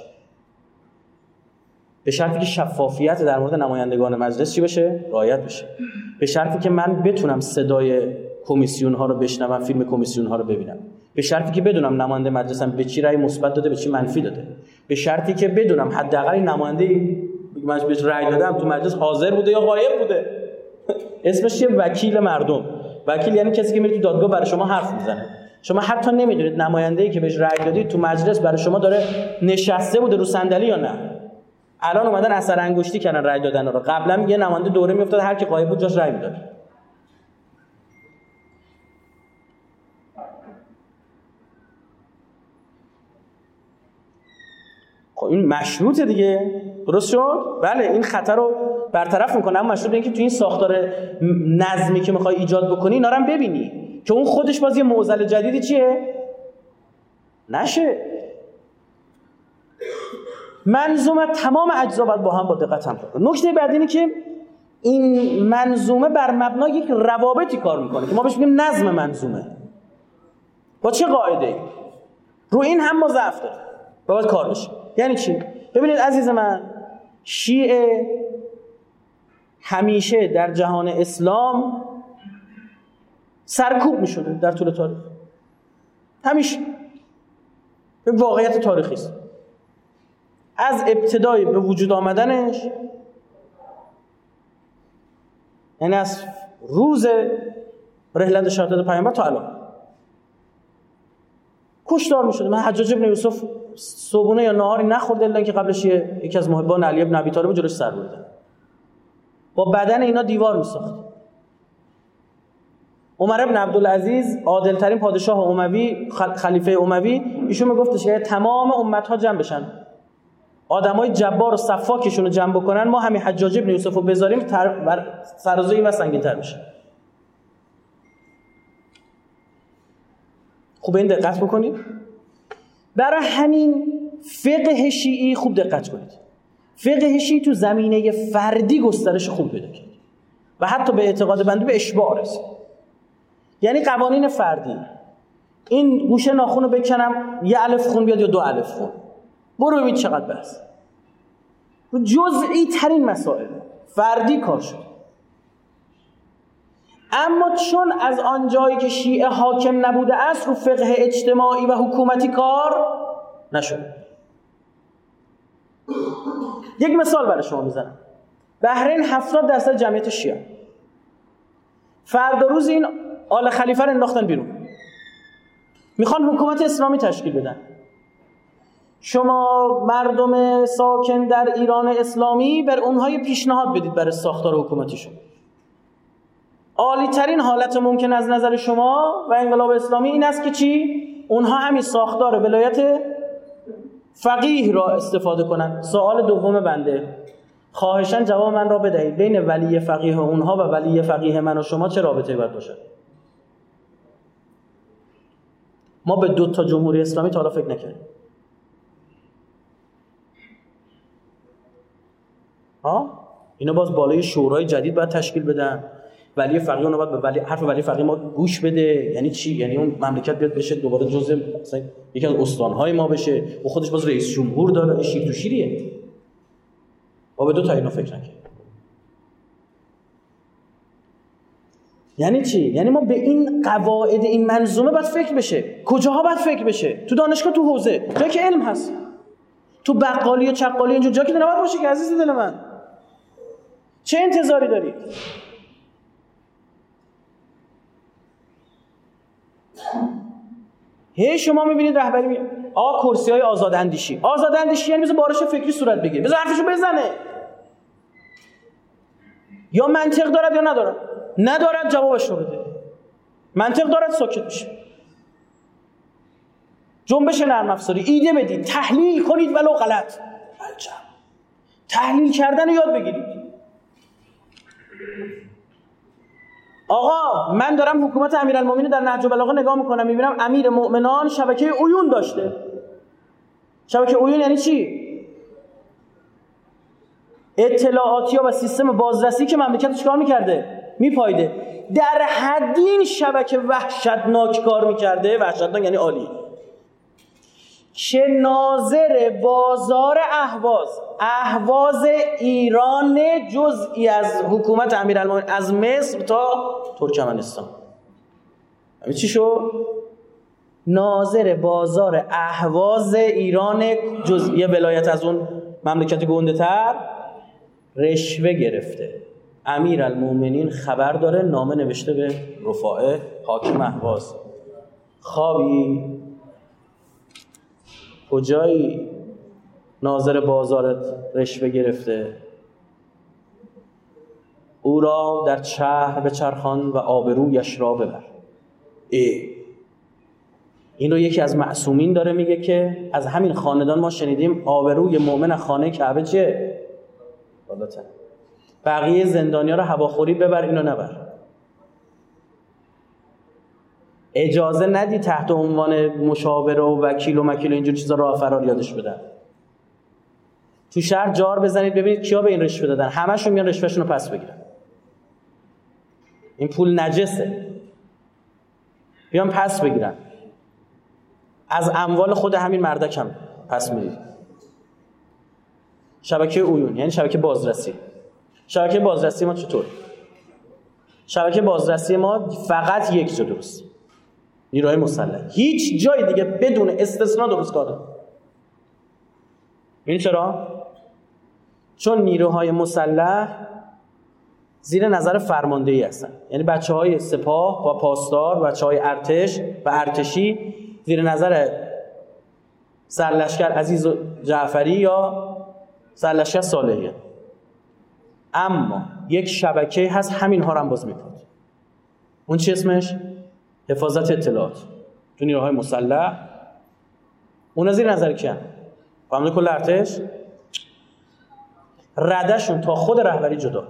به شرطی که شفافیت در مورد نمایندگان مجلس چی بشه؟ رعایت بشه، به شرطی که من بتونم صدای کمیسیون ها رو بشنوم، فیلم کمیسیون ها رو ببینم، به شرطی که بدونم نماینده مجلسم به چی رأی مثبت داده به چی منفی داده، به شرطی که بدونم حداقل نماینده من بهش رأی دادم تو مجلس حاضر بوده یا غایب بوده. اسمش چیه؟ وکیل مردم. وکیل یعنی کسی که میره تو دادگاه برای شما حرف میزنه. شما حتی نمیدونید نماینده‌ای که بهش رأی دادید تو مجلس برای شما داره نشسته بوده رو صندلی یا نه. الان اومدن اثر انگشتی کردن رأی دادن رو. قبلا یه نماینده دوره میافتاد هر کی غایب بود جاش رأی میداد. خب این مشروطه دیگه، درست شد؟ بله این خطر رو برطرف میکنه، اما مشروط اینه که تو این ساختار نظمی که میخوای ایجاد بکنی اینا رو هم ببینی که اون خودش باز یه معضل جدیدی چیه؟ نشه. منظومه تمام اجزا باید با هم با دقت هم کنه. نکته بعد اینه که این منظومه بر مبنای یک روابطی کار میکنه که ما بهش میگیم نظم منظومه. با چه قاعده‌ای؟ رو این هم ما ضعف داریم. باید کار بشه. یعنی چی؟ ببینید عزیز من، شیعه همیشه در جهان اسلام سرکوب میشده در طول تاریخ. همیشه. به واقعیت تاریخی است. از ابتدای به وجود آمدنش، یعنی از روز رحلت شهادت پیامبر تا الان کشتار میشده. من حجاج بن یوسف صبحونه یا نهاری نخورده الا اینکه قبلش یکی از محبان علی بن ابی طالب جلوش سر بردن. با بدن اینا دیوار میساخت. عمر بن عبدالعزیز عادل ترین پادشاه اموی، خلیفه اموی، ایشون میگفتش که تمام امت ها جمع بشن، آدمای جبار و سفاکشون رو جمع بکنن، ما همین حجاج بن یوسف رو بذاریم تر سرازوی و سنگین تر بشه. خوب این دقت بکنید. برای همین فقه شیعی خوب دقت کنید. فقه شیعی تو زمینه فردی گسترش خوب پیدا کرد و حتی به اعتقاد بنده به اشباع رسید. یعنی قوانین فردی، این گوشه ناخن رو بکنم یه الف خون بیاد یا دو الف خون، برو ببین چقدر بحث. جزئی ترین مسائل فردی کار شد. اما چون از آن جایی که شیعه حاکم نبوده است رو فقه اجتماعی و حکومتی کار نشد. یک مثال برای شما میزنم. بحرین هفتاد درصد جمعیت شیعه. فردا روز این آل خلیفه رو انداختن بیرون. میخوان حکومت اسلامی تشکیل بدن. شما مردم ساکن در ایران اسلامی بر اونهای پیشنهاد بدید برای ساختار حکومتیشون. عالی ترین حالت ممکن از نظر شما و انقلاب اسلامی این است که چی؟ اونها همین ساختار ولایت فقیه را استفاده کنند. سوال دوم بنده، خواهشاً جواب من را بدهید. بین ولی فقیه اونها و ولی فقیه من و شما چه رابطه‌ای باید باشد؟ ما به دو تا جمهوری اسلامی تا حالا فکر نکردیم. ها؟ اینا باز بالای شورای جدید باید تشکیل بدن. ولی فقیه اونها باید به ولی حرف ولی فقیه ما گوش بده. یعنی چی؟ یعنی اون مملکت بیاد بشه دوباره جزء مثلا یکی از استان‌های ما بشه و خودش باز رئیس جمهور داره. شیر تو شیریه. ما به دو تا اینا فکر نکنیم. یعنی چی؟ یعنی ما به این قواعد این منظومه باید فکر بشه. کجاها باید فکر بشه؟ تو دانشگاه، تو حوزه، جایی که علم هست. تو بقالی و چقالی اینجا جایی که نباید باشه که عزیز دل من. چه انتظاری دارید؟ هی شما میبینید رهبری می آقا کرسی‌های آزاداندیشی. آزاداندیشی یعنی بذار بارش فکری صورت بگیره. بذار حرفشو بزنه. یا منطق دارد یا ندارد. ندارد جوابش رو بده. منطق دارد ساکت میشه. جنبش نرم افزاری، ایده بدید، تحلیل کنید ولو غلط. عجب. تحلیل کردن رو یاد بگیرید. آقا من دارم حکومت امیرالمومنین در نهج البلاغه نگاه میکنم، میبینم امیر مؤمنان شبکه عیون داشته. شبکه عیون یعنی چی؟ اطلاعاتی ها و سیستم بازرسی که مملکت چیکار میکرده؟ میپایده. در حدی این شبکه وحشتناک کار میکرده، وحشتناک یعنی عالی، که ناظر بازار اهواز اهواز ایران جزئی از حکومت امیرالمومنین از مصر تا ترکمنستان همین چی شد؟ ناظر بازار اهواز ایران جزئی ولایت از اون مملکت گنده تر رشوه گرفته. امیرالمومنین خبر داره، نامه نوشته به رفاعه حاکم اهواز، خوابی؟ کجایی؟ ناظر بازارت رشوه گرفته، او را در شهر بچرخان و آبرویش را ببر. ای این رو یکی از معصومین داره میگه که از همین خاندان ما شنیدیم آبروی مؤمن از خانه کعبه چیه؟ بالاتر. بقیه زندانیا رو هواخوری ببر، اینو نبر. اجازه ندی تحت عنوان مشاور و وکیل و مکیل و اینجور چیزا راه فرار یادش بدن. تو شهر جار بزنید ببینید کیا به این رشوه دادن، همشون میان رشوهشون رو پس بگیرن. این پول نجسه، بیان پس بگیرن. از اموال خود همین مردک هم پس میدید. شبکه عیون یعنی شبکه بازرسی. شبکه بازرسی ما چطور؟ شبکه بازرسی ما فقط یک جا درست، نیروهای مسلح. هیچ جای دیگه بدون استثناء درست کار نمی‌کنه. این چرا؟ چون نیروهای مسلح زیر نظر فرماندهی هستن. یعنی بچه‌های سپاه و پاسدار، بچه‌های ارتش و ارتشی زیر نظر سرلشکر عزیز جعفری یا سرلشکر صالحی. اما یک شبکه هست همین ها رو هم باز می‌کنه. اون چی اسمش؟ حفاظت اطلاعات. تو نیروهای مسلح اون زیر نظر کیه؟ فرمانده کل ارتش. ردشون تا خود رهبری جدا.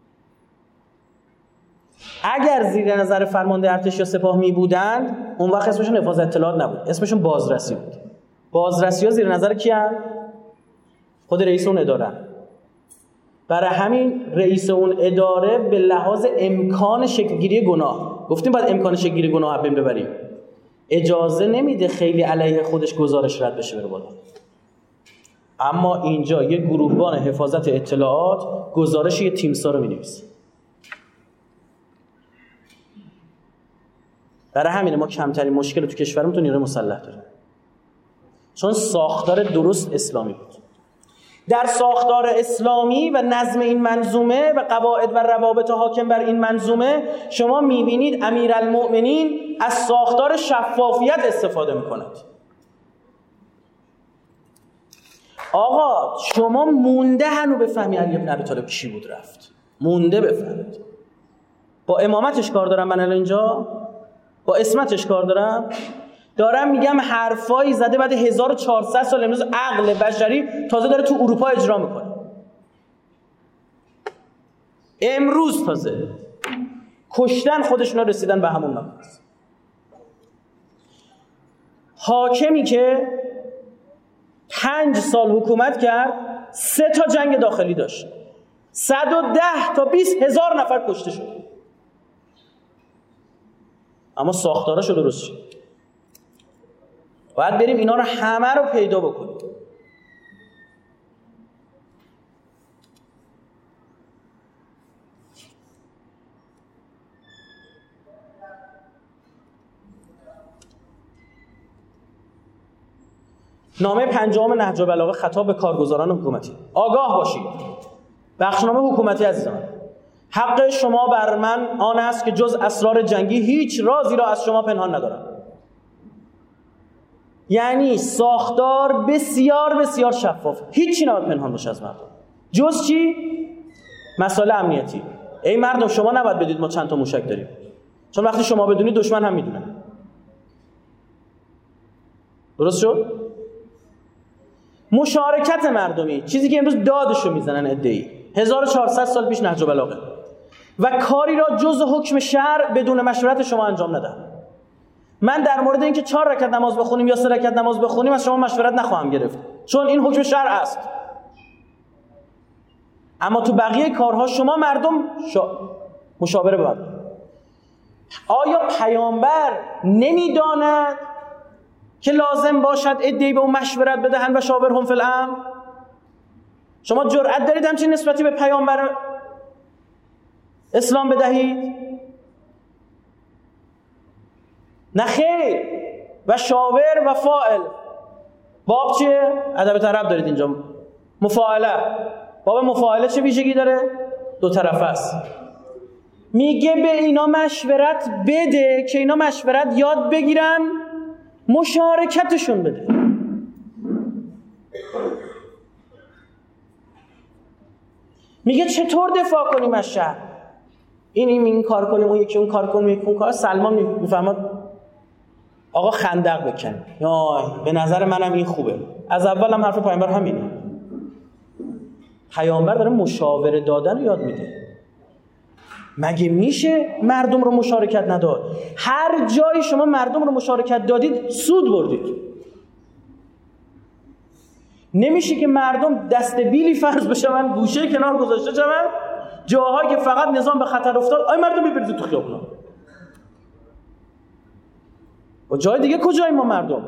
اگر زیر نظر فرمانده ارتش یا سپاه می بودند اون وقت اسمشون حفاظت اطلاعات نبود، اسمشون بازرسی بود. بازرسی ها زیر نظر کیه؟ خود رئیس اون اداره. برای همین رئیس اون اداره به لحاظ امکان شکلگیری گناه، گفتیم باید امکان شکلگیری گناه بین ببریم، اجازه نمیده خیلی علیه خودش گزارش رد بشه بره بالا. اما اینجا یک گروهبان حفاظت اطلاعات گزارش یه تیمسار رو می‌نویسه. برای همین ما کمترین مشکل تو کشورمون تو نیروی مسلح داریم، چون ساختار درست اسلامی بود. در ساختار اسلامی و نظم این منظومه و قواعد و روابط حاکم بر این منظومه شما میبینید امیرالمؤمنین از ساختار شفافیت استفاده میکند. آقا شما مونده هنو بفهمی علی بن ابی طالب کی بود رفت، مونده بفهمید. با امامتش کار دارم من الان اینجا، با اسمتش کار دارم دارم میگم حرفایی زده بعد هزار و چهارصد سال امروز عقل بشری تازه داره تو اروپا اجرا میکنه. امروز تازه کشتن خودشونا رسیدن به همون مقام. حاکمی که پنج سال حکومت کرد سه تا جنگ داخلی داشت، صد و ده تا بیست هزار نفر کشته شد، اما ساختاراشو درست شد. باید بریم اینا رو همه رو پیدا بکنیم. نامه پنجم نهج البلاغه خطاب به کارگزاران حکومتی. آگاه باشید. بخشنامه حکومتی عزیزان. حق شما بر من آن است که جز اسرار جنگی هیچ رازی را از شما پنهان ندارم. یعنی ساختار بسیار بسیار شفاف، هیچی نباید پنهان باشه از مردم. جز چی؟ مسائل امنیتی. ای مردم شما نباید بدید ما چند تا موشک داریم، چون وقتی شما بدونید دشمن هم میدونه. درست شد؟ مشارکت مردمی، چیزی که امروز دادشو میزنن عده‌ای، هزار و چهارصد سال پیش نهج البلاغه، و کاری را جز حکم شرع بدون مشورت شما انجام ندهم. من در مورد اینکه چهار رکعت نماز بخونیم یا سه رکعت نماز بخونیم از شما مشورت نخواهم گرفت، چون این حکم شرع است. اما تو بقیه کارها شما مردم شا... مشاوره باید. آیا پیامبر نمیداند که لازم باشد عده‌ای به اون مشورت بدهند و شاورهم فی الامر؟ شما جرأت دارید همچین نسبتی به پیامبر اسلام بدهید؟ نه خیر. و شاور و فاعل باب چیه؟ ادب طرب دارید اینجا. مفاعله، باب مفاعله چه ویژگی داره؟ دو طرفه است. میگه به اینا مشورت بده که اینا مشورت یاد بگیرن، مشارکتشون بده. میگه چطور دفاع کنیم از شهر؟ این این این کار کنیم، اون یکی اون کار کنیم، یکی اون کار. سلمان میفهمد آقا خندق بکن، یا به نظر منم این خوبه. از اول هم حرف پیامبر همینه. پیامبر داره مشاوره دادن رو یاد میده. مگه میشه مردم رو مشارکت نداد؟ هر جایی شما مردم رو مشارکت دادید سود بردید. نمیشه که مردم دست بیلی فرض بشن گوشه کنار گذاشته شون، جاهایی که فقط نظام به خطر افتاد آی مردم ببرید تو خیابونا. و جای دیگه کجایی ما مردم؟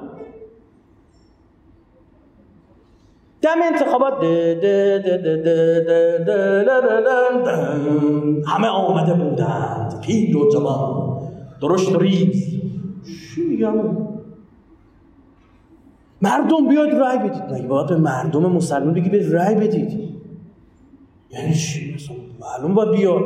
دم انتخابات ده ده ده ده ده ده ده ده ده همه آمده بودند پیر و جوان درشت و ریز. چی میگم؟ مردم بیاید رای بدید. مگه باید به مردم مسلمان بگی به رای بدید؟ یعنی چی؟ معلوم باید بیاد.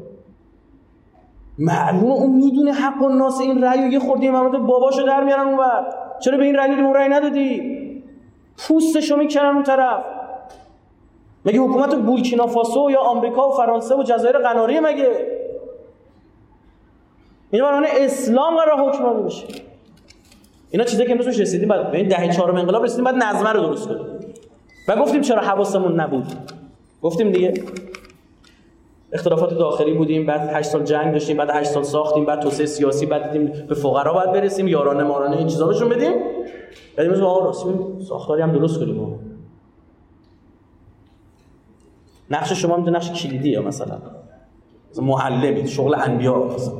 معلوم اون میدونه حق و ناس این رای رو یه خورده مردم باباشو در میارن اون بر. چرا به این رای دادی اون رای ندادی؟ پوستشو میکنن اون طرف. مگه حکومت بورکینافاسو یا آمریکا و فرانسه و جزایر قناریه مگه؟ اینا برای اسلام قرار حکم بشه. اینا چیزایی که امروز روش رسیدیم، بعد به این دهه چهارم انقلاب رسیدیم، بعد نظم رو درست کنیم. و گفتیم چرا حواسمون نبود. گفتیم دیگه اختلافات داخلی بودیم، بعد هشت سال جنگ داشتیم، بعد هشت سال ساختیم، بعد توسعه سیاسی، بعد دیدیم به فقرا باید برسیم، یارانه مارانه این چیزا بهشون بدیم. بعد میگیم آقا راستی ساختاری هم درست کنیم. نقش شما میتونه نقش کلیدیه، مثلا مثلا معلمید، شغل انبیا مثلا.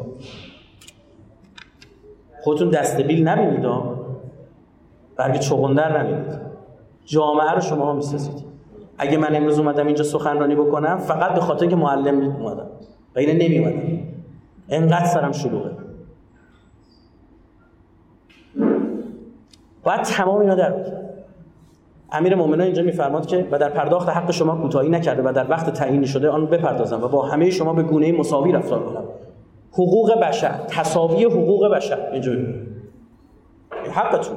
خودتون دستبیل نبینید ها، برگ چغندر نبینید. جامعه رو شما ها میسازید. اگه من امروز اومدم اینجا سخنرانی بکنم فقط به خاطر اینکه معلم اومدم و اینه نمی اومدم، انقدر سرم شلوغه. باید تمام اینا در بود. امیر مومنان اینجا میفرماد که و در پرداخت حق شما کوتاهی نکرده و در وقت تعیین شده آن بپردازم و با همه شما به گونه‌ای مساوی رفتار کنم. حقوق بشر، تساوی حقوق بشر. اینجوری حقتون.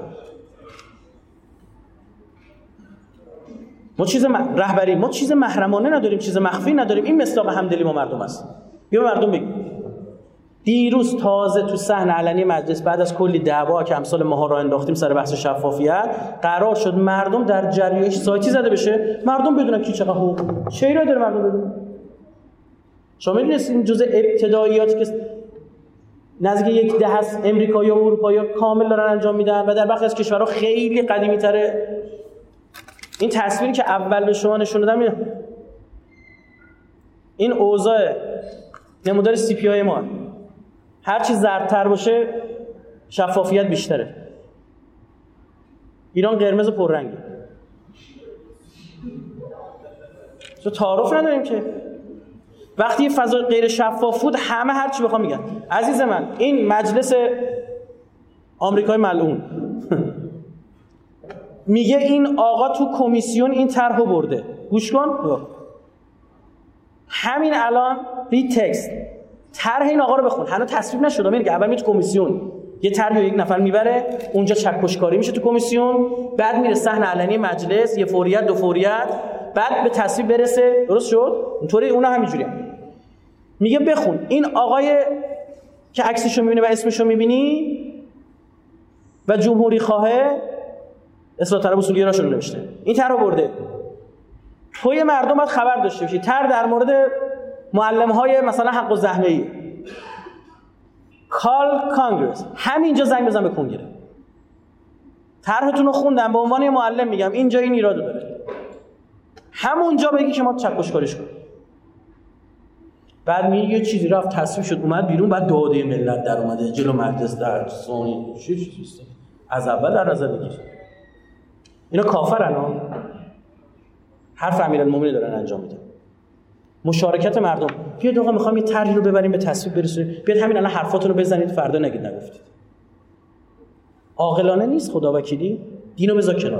ما چیز م... رهبری ما چیز محرمانه نداریم، چیز مخفی نداریم. این مصداق همدلی ما مردم است. بیا مردم بگیم. دیروز تازه تو صحن علنی مجلس بعد از کلی دعوا که امسال ماها راه انداختیم سر بحث شفافیت، قرار شد مردم در جریان سایتی زده بشه، مردم بدونن کی چقدر حقوق. چه ایرادی داره مردم بدونن؟ شما میدونید این جزء ابتداییاتی که نزدیک یک دهه است امریکایی و اروپایی کامل دارن انجام میدن و در برخی از کشورها خیلی قدیمی تره. این تصویری که اول به شما نشون دادم این این اوضاع نمودار سی پی آی ما. هر چی زردتر باشه شفافیت بیشتره. ایران قرمز پررنگه. تو تعارف نداریم که وقتی یه فضا غیر شفاف بود همه هر چی بخوام میگن. عزیز من این مجلس آمریکای ملعون میگه این آقا تو کمیسیون این طرحو برده. گوش کن. همین الان ری تکست طرح این آقا رو بخون. هنوز تصویب نشده. میگه اول میره تو کمیسیون یه طرحو یک نفر میبره اونجا چکشکاری میشه تو کمیسیون، بعد میره صحن علنی مجلس، یه فوریت دو فوریت، بعد به تصویب برسه. درست شد؟ اینطوری اونها همینجوریه. میگه بخون این آقای که عکسشو میبینی و اسمشو میبینی و جمهوری خواهه اصلاح طلب اصولگراشو نوشته، این طرحو برده. توی مردم باید خبر داشته باشی طرح در مورد معلم‌های مثلا حق الزحمه‌ای. کال کانگرس همینجا زنگ بزن به کنگره. طرحتون رو خوندم به عنوان معلم میگم اینجا این ایرادو داره. همونجا بگی که ما چکشکاریش کنیم. بعد می یه چیزی رفت تصویب شد اومد بیرون، بعد داده ملت در اومده جلو مجلس در سونی چی چی از اول در نظر بگیر. اینا کافرن ها، حرف امیرالمومنین دارن انجام میدن. مشارکت مردم، بیاید آقا میخوام یه طرحی رو ببریم به تصویب برسونیم، بیاید همین الان حرفاتون رو بزنید فردا نگید نگفتید. عاقلانه نیست خدا وکیلی. دینو بذار کنار.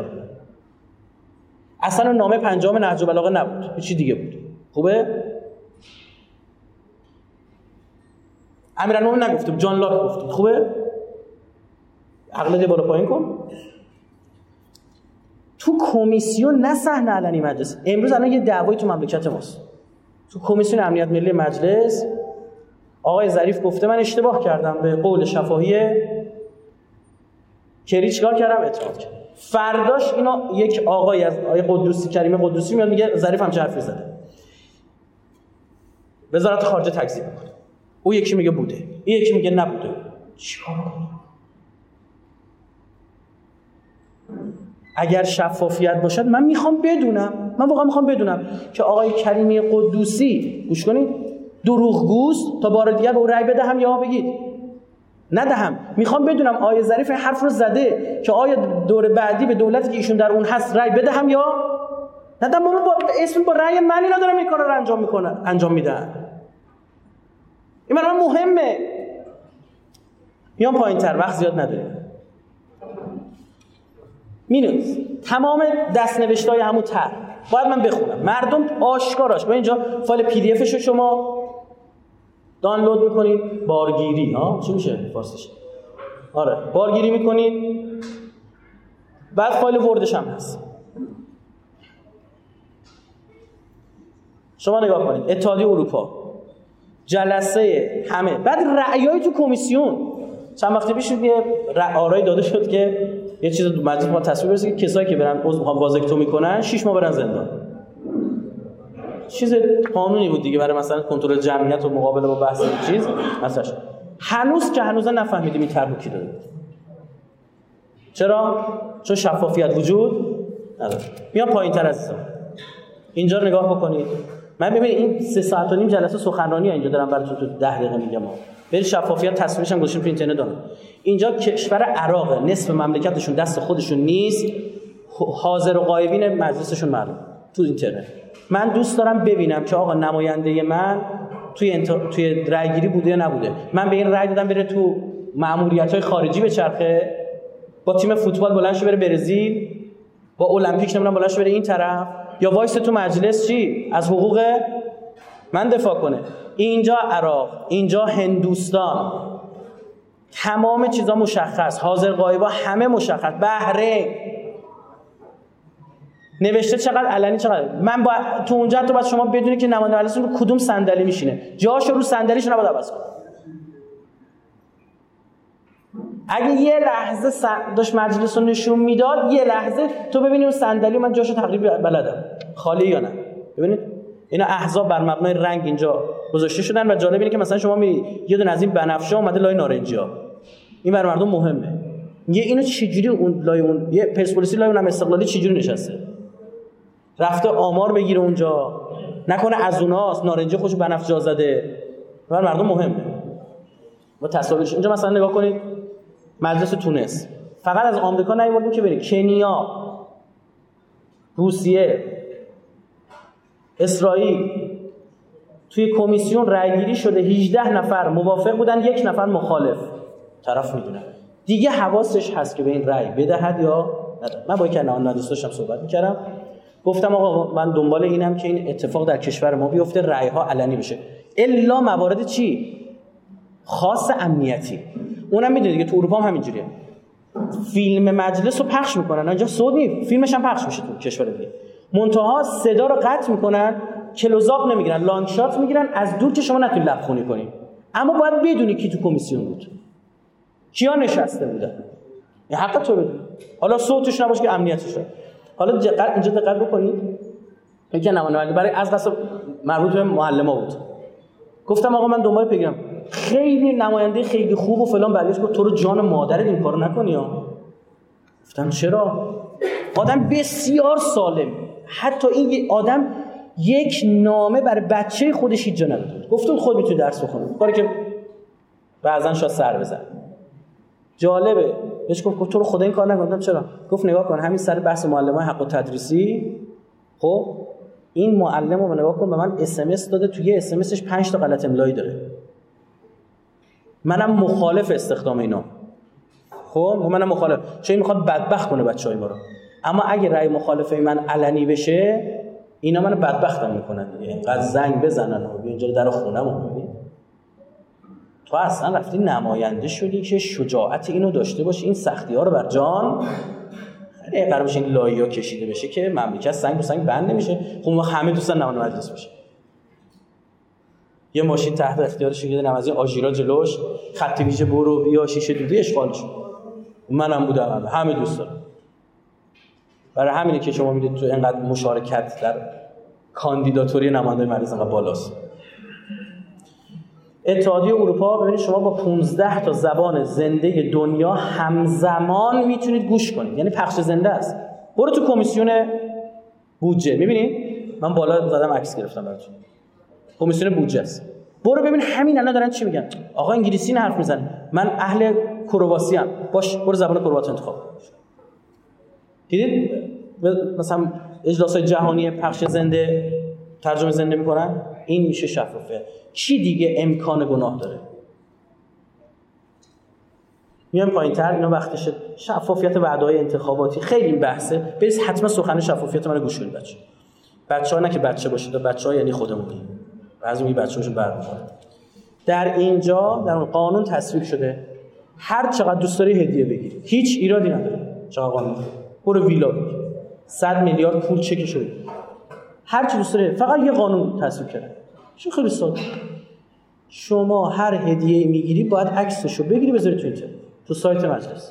اصلا نامه پنجم نهج البلاغه نبود، یه چی دیگه بود. خوبه؟ امیرالمومنین نگفته، جان لاک گفته. خوبه؟ عقلت بالا پایین کن. تو کمیسیون نه صحنه علنی مجلس. امروز الان یه دعوایی تو مملکت ماست. تو کمیسیون امنیت ملی مجلس آقای ظریف گفته من اشتباه کردم به قول شفاهی کری، چیکار کردم؟ اعتراض کردم. فرداش اینا یک آقای از آقای قدوسی، کریم قدوسی میاد میگه ظریف هم چه حرفی زده. وزارت خارجه تکذیب میکنه. او یکی میگه بوده، این یکی میگه نبوده. چیکار کنم؟ اگر شفافیت باشد من میخوام بدونم، من واقعا میخوام بدونم که آقای کریمی قدوسی گوش کنید دروغگوست تا بار دیگر به او رأی بدهم یا بگید ندهم. میخوام بدونم آقای ظریف این حرف رو زده که آیا دور بعدی به دولتی که ایشون در اون هست رأی بدهم یا ندهم. من با اسم با رأی من اینا دارم این کارا رو انجام میکنه انجام میدن. این برای من مهمه. میام پایین‌تر، وقت زیاد نداریم. مینویس تمام دست‌نوشته‌های همون طرح باید من بخونم، مردم آشکاراش. با اینجا فایل پی دی افش رو شما دانلود میکنید، بارگیری ها چی میشه فارسیش؟ آره بارگیری میکنید، بعد فایل وردش هم هست. شما نگاه کنید اتحادیه اروپا جلسه همه، بعد رأیای تو کمیسیون. چند وقتی پیش یه آرای داده شد که یه چیز مجلس ما تصویب برسه که کسایی که برن عضو میخوان وازکتومی کنن شش ماه برن زندان. چیز قانونی بود دیگه برای مثلا کنترل جمعیت و مقابله با بحث این چیز مثلا. هنوز که هنوز نفهمیدیم این طرحو کی داده. چرا؟ چون شفافیت وجود نداره. میام پایین‌تر عزیزان. اینجا رو نگاه بکنید. من ببینید این سه ساعت و نیم جلسه سخنرانی اینجا دارم براتون تو ده دقیقه میگم. برید شفافیت تصویرش هم گذاشتیم تو اینترنت دارم. اینجا کشور عراق، نصف مملکتشون دست خودشون نیست، حاضر و غایبین مجلسشون معلوم تو اینترنت. من دوست دارم ببینم که آقا نماینده من توی انت... توی رأیگیری بوده یا نبوده. من به این رأی دادم بره تو مأموریت‌های خارجی به چرخه، با تیم فوتبال بلند شه بره برزیل، با المپیک نمیدونم بلند شه بره این طرف، یا وایس تو مجلس چی از حقوق من دفاع کنه. اینجا عراق، اینجا هندوستان، تمام چیزا مشخص، حاضر غایبا همه مشخص. بحرین نوشته چقدر علنی چقدر. من با تو اونجا تو باید شما بدونید که نماینده مجلس رو کدوم صندلی میشینه، جاشو رو صندلیش نباید عوض کنه. اگه یه لحظه داشت مجلس رو نشون میداد، یه لحظه تو ببینید اون صندلی من جاشو تقریبا بلدم خالی یا نه. ببینید اینا احزاب بر مبنای رنگ اینجا گذاشته شدن و جالب اینه که مثلا شما میری یه دونه از این بنفشه اومده لای نارنجی‌ها. این برای مردم مهمه. یه اینو چجوری اون لای اون یه پرسپولیسی لای اونم استقلالی چجوری نشسته؟ رفته آمار بگیره اونجا، نکنه از اوناست نارنجی خوش بنفش جا زده. برای مردم مهمه. با تصاویرش اینجا مثلا نگاه کنید مجلس تونس، فقط از آمریکا نیوردیم که برید کنیا، روسیه، اسرائیل. توی کمیسیون رأیگیری شده هجده نفر موافق بودن، یک نفر مخالف. طرف میدونه دیگه حواسش هست که به این رأی بدهد یا ندهد. من با یک نهاد دوستاشم صحبت میکردم، گفتم آقا من دنبال اینم که این اتفاق در کشور ما بیفته، رأی‌ها علنی بشه، الا موارد چی خاص امنیتی. اونم میدونید دیگه تو اروپا هم همینجوریه. فیلم مجلس رو پخش میکنن، اینجا سعودی فیلمش هم پخش میشه تو کشور دیگه. منتها صدا رو قطع میکنن، کلوزآپ نمیگیرن، لانگ شات میگیرن از دور که شما نتونید لبخونی کنید. اما باید بدونی کی تو کمیسیون بود، کیا نشسته بودن. این حق تو بدونی. حالا صوتش نباشه که امنیتش. حالا اینجا دقت بکنید. یکی نماینده برای از قصد مربوط به معلما بود. گفتم آقا من دنبال پیگیرم. خیلی نماینده خیلی خوب و فلان برگشت گفت تو رو جان مادرت این کارو نکنی ها. گفتم چرا؟ آدم بسیار سالم، حتی این آدم یک نامه برای بچه خودش هیچ جا نمیداد. گفتم خود میتونی درس بخونی، کاری که بعضن شاید سر بزن. جالبه بهش گفت تو رو خدا این کار نکن. چرا؟ گفت نگاه کن همین سر بحث معلمای حق التدریسی، خب این معلم رو نگاه کن به من اس ام اس داده، توی اس ام اسش پنج تا غلط املایی داره. منم مخالف استخدام اینا. خب منم مخالف، چون میخواد بدبخت کنه بچهای ما رو. اما اگه رأی مخالفه من علنی بشه، اینا منو بدبختم میکنن دیگه. اینقدر زنگ بزنن و اینجا در خونه‌مو ببین. تو اصلا رفتی نماینده شدی که شجاعت اینو داشته باشی این سختی‌ها رو بر جان خیلی قرار باشه این لایه‌ها کشیده بشه که مملکت سنگ رو سنگ بند نمیشه. خب ما همه دوستان نماینده مجلس بشه. یه ماشین تحت اختیارش شده، از این آژیرا جلوش، خط ویژه برو بیا، شیشه دودی اشغال شد. منم بودم، همه دوست دارم. برای همینه که شما میدید تو اینقدر مشارکت در کاندیداتوری نماینده مجلس انقدر بالاست. اتحادیه اروپا ببینید شما با پانزده تا زبان زنده دنیا همزمان میتونید گوش کنید، یعنی پخش زنده است. برو تو کمیسیون بودجه، میبینید من بالا زدم عکس گرفتم براتون. کمیسیون بودجه است. برو ببین همین الان دارن چی میگن. آقا انگلیسی نه حرف میزنه، من اهل کرواسی ام، باش برو زبان کروات انتخاب کن. دیدید مثلا اجلاس‌های جهانی پخش زنده ترجمه زنده میکنن، این میشه شفافیت. چی دیگه امکان گناه داره؟ میام پایین‌تر، اینا وقتشه. شفافیت وعده‌های انتخاباتی خیلی بحثه. برید حتما سخن شفافیت من گوش کنید بچه. بچه‌ها نه که بچه باشید، بچه‌ها یعنی خودمونی. بعضی می بچه‌هاشون برمی‌خوره. در اینجا در اون قانون تصویب شده هر چقدر دوست داری هدیه بگیری، هیچ ایرادی نداره. چقدر قانون برو ویلا بگیر، صد میلیارد پول چک شده، هر چی دوست داری. فقط یه قانون تصویب کرده. چون خیلی ساده. شما هر هدیه میگیری باید عکسشو بگیری بذاری تو اینترنت، تو سایت مجلس.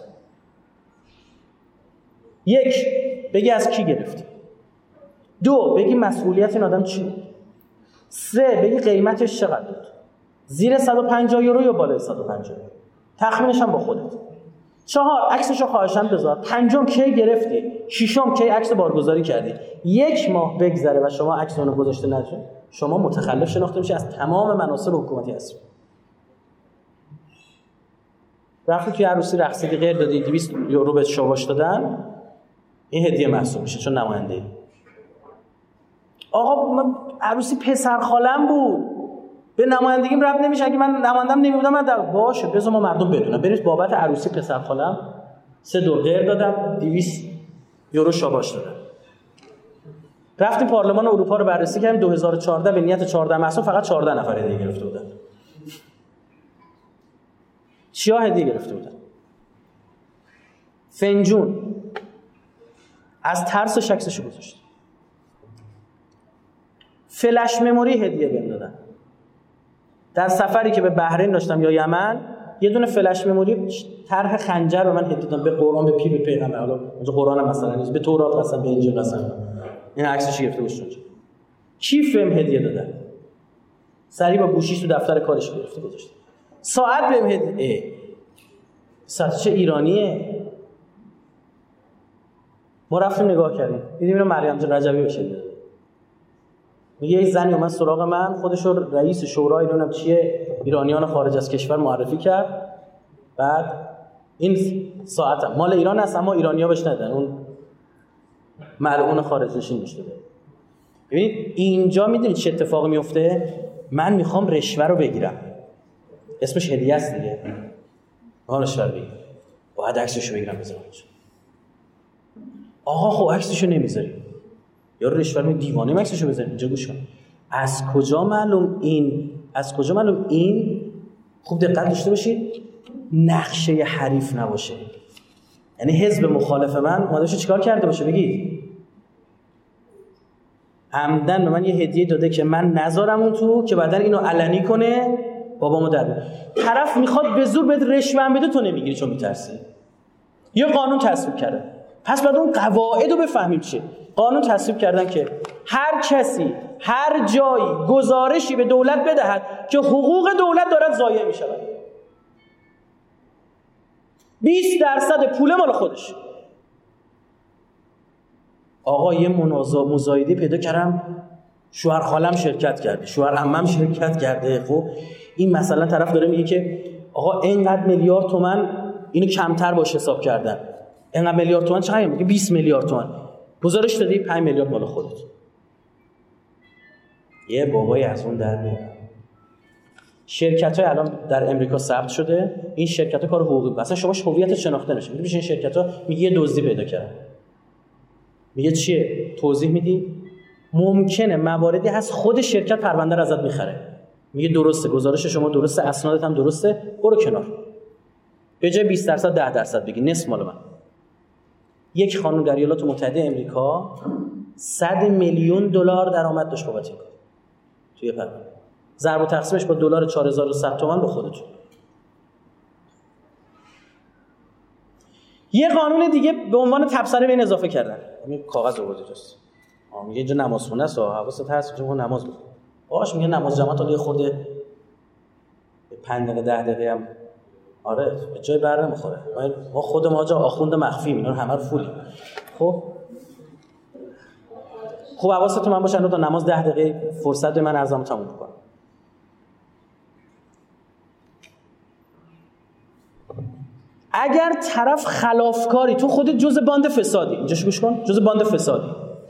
یک، بگی از کی گرفتی. دو، بگی مسئولیت این آدم چی بود. سه، بگی قیمتش چقدر بود. زیر صد و پنجاه یورو یا بالای صد و پنجاه یورو. تخمینش هم با خودت. چهار، عکسشو خواهشاً بذار. پنجم، کی گرفتی. ششم، کی عکس بارگذاری کردی. یک ماه بگذره و شما عکس اونو گذاشته نشه، شما متخلف شناخته میشه از تمام مناصب حکومتی هست. رفتی توی عروسی رقصیدی غیر دادی، دویست یورو به شواش دادن، این هدیه محسوب میشه چون نماینده. آقا من عروسی پسر خالم بود، به نمایندگیم ربط نمیشه. اگه من نمایندم نمیبودم من در باشه بذار ما مردم بدونن. برید بابت عروسی پسر خالم سه دور غیر دادم، دویست یورو شاباش دادم. رفتیم پارلمان اروپا رو بررسی کردیم. دو هزار و چهارده به نیت چهارده محسوب فقط چهارده نفر هدیه گرفته بودن. چیا هدیه گرفته بودن؟ فنجون. از ترس شکسشو گذاشت. فلش مموری هدیه بهم دادن. در سفری که به بحرین داشتم یا یمن، یه دونه فلش مموری طرح خنجر به من هدیه دادن. به قرآن، به پیر، به پیغمبر. حالا اونجا قرآن هم مثلا نیست، به تورات مثلا، به انجیل مثلا. این عکسش گرفته باشه اونجا. کیف بهم هدیه دادن. سری با گوشیش تو دفتر کارش گرفته گذاشته. ساعت بهم هدیه. ساعت چه ایرانیه؟ ما رفتیم نگاه کردیم. دیدیم اینو مریم جان رجبی بشه. میگه یه زنی اومد سراغ من، خودشو رئیس شورای نمیدونم چیه ایرانیان خارج از کشور معرفی کرد. بعد این ساعتم مال ایران است اما ایرانی‌ها بهش ندن، اون ملعون خارج نشین بهش داده. ببینید اینجا میدونید چه اتفاقی میفته؟ من میخوام رشوه رو بگیرم، اسمش هدیه است دیگه. من رشوه بگیرم، باید عکسشو بگیرم بذارم. آقا خب عکسشو نمیذاری، یارو رشوه رو دیوانه عکسشو بذاریم اینجا. گوش کن، از کجا معلوم این از کجا معلوم این خوب دقت داشته باشید نقشه حریف نباشه. یعنی حزب مخالف من اومدهشه چیکار کرده باشه؟ بگید عمدن به من یه هدیه داده که من نذارم اون تو، که بعدن اینو علنی کنه بابامو در بیاره. طرف میخواد به زور بهت رشوه هم بده، تو نمیگیری چون میترسی. یه قانون تصویب کرده، پس بعد اون قواعد رو بفهمیم چیه. قانون تصویب کردن که هر کسی هر جایی گزارشی به دولت بدهد که حقوق دولت دارد ضایع میشود، بیست درصد پول مال خودش. آقا یه منازعه مزایده پیدا کردم شوهر خالم شرکت کرده، شوهر عمم شرکت کرده. خب این مثلا طرف داره میگه که آقا اینقدر میلیارد تومان اینو کمتر باشه حساب کردن. اینقدر میلیارد تومان چقدر میگه؟ بیست میلیارد تومان. گزارش دادی پنج میلیارد مال خودت. یه بابای از اون در میاد. شرکت‌ها الان در امریکا ثبت شده، این شرکت‌ها کار حقوقی اصلا شما هویت شناخته نشه. میگه این شرکت‌ها میگه یه دزدی پیدا کردن. میگه چیه؟ توضیح میدی؟ ممکنه مواردی هست خود شرکت پرونده رو ازت میخره. میگه درسته، گزارش شما درسته، اسنادت هم درسته، برو کنار. به جای بیست درصد ده درصد بگی نصف مال من. یک خانم در ایالات متحده آمریکا صد میلیون دلار درآمد داشت بابت این کار. توی پرونده ضرب و تقسیمش با دلار چهار هزار و صد تومان به خودتون. یه قانون دیگه به عنوان تبصره به این اضافه کردن. همین کاغذ آورده جاست. میگه اینجا نمازخونه است، حواست هست اینجا نماز بخون. باهاش میگه نماز جماعت رو یه خورده پنج دقیقه ده دقیقه هم آره به جای بر نمیخوره. ما خودم آجا آخوند مخفیم اینا رو همه رو فولیم. خب خب حواستون من باشه تا نماز ده دقیقه فرصت به من ارزم تموم کنم. اگر طرف خلافکاری، تو خودت جزء باند فسادی، اینجاش گوش کن، جزء باند فسادی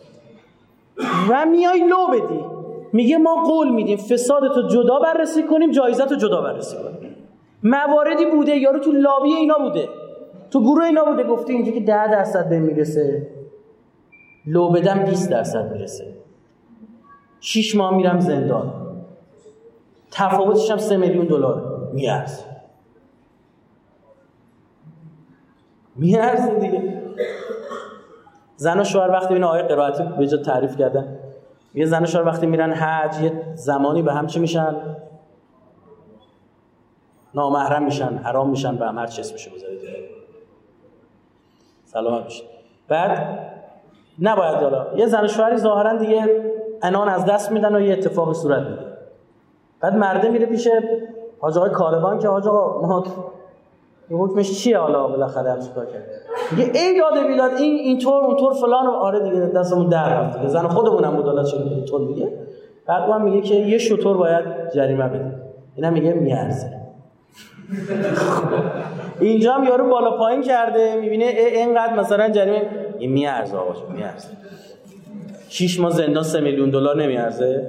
و میای لو بدی، میگه ما قول میدیم فسادتو جدا بررسی کنیم، جایزتو جدا بررسی کنیم. مواردی بوده یارو تو لابی اینا بوده، تو گروه اینا بوده، گفته اینجا که ده درصد بهم میرسه، لو بدم بیست درصد میرسه، شش ماه میرم زندان، تفاوتش هم سه میلیون دلار میارزه. میارزه دیگه. زن و شوهر وقتی اینا آیه قرائتی به جا تعریف کردن، یه زن و شوهر وقتی میرن حج یه زمانی به هم چی میشن؟ نامحرم میشن، حرام میشن، به هم هر چی اسمشو بذارید سلامت میشن. بعد نباید حالا یه زن و شوهری ظاهرا دیگه عنان از دست میدن و یه اتفاقی صورت میگیره. بعد مرده میره پیش حاج آقای کاروان که حاج آقا ما این حکمش چیه حالا بالاخره هم چیکار کرد؟ میگه ای داده بیداد این اینطور اونطور فلان. آره دیگه دستمون در رفت دیگه، زن خودمونم بود حالا چه اینطور میگه. بعد اون میگه که یه شطور باید جریمه بده. اینا میگه میارزه. اینجا هم یارو بالا پایین کرده، میبینه اینقدر مثلا جریمه، این میارزه آقا جون میارزه. شش ماه زندان سه میلیون دلار نمیارزه؟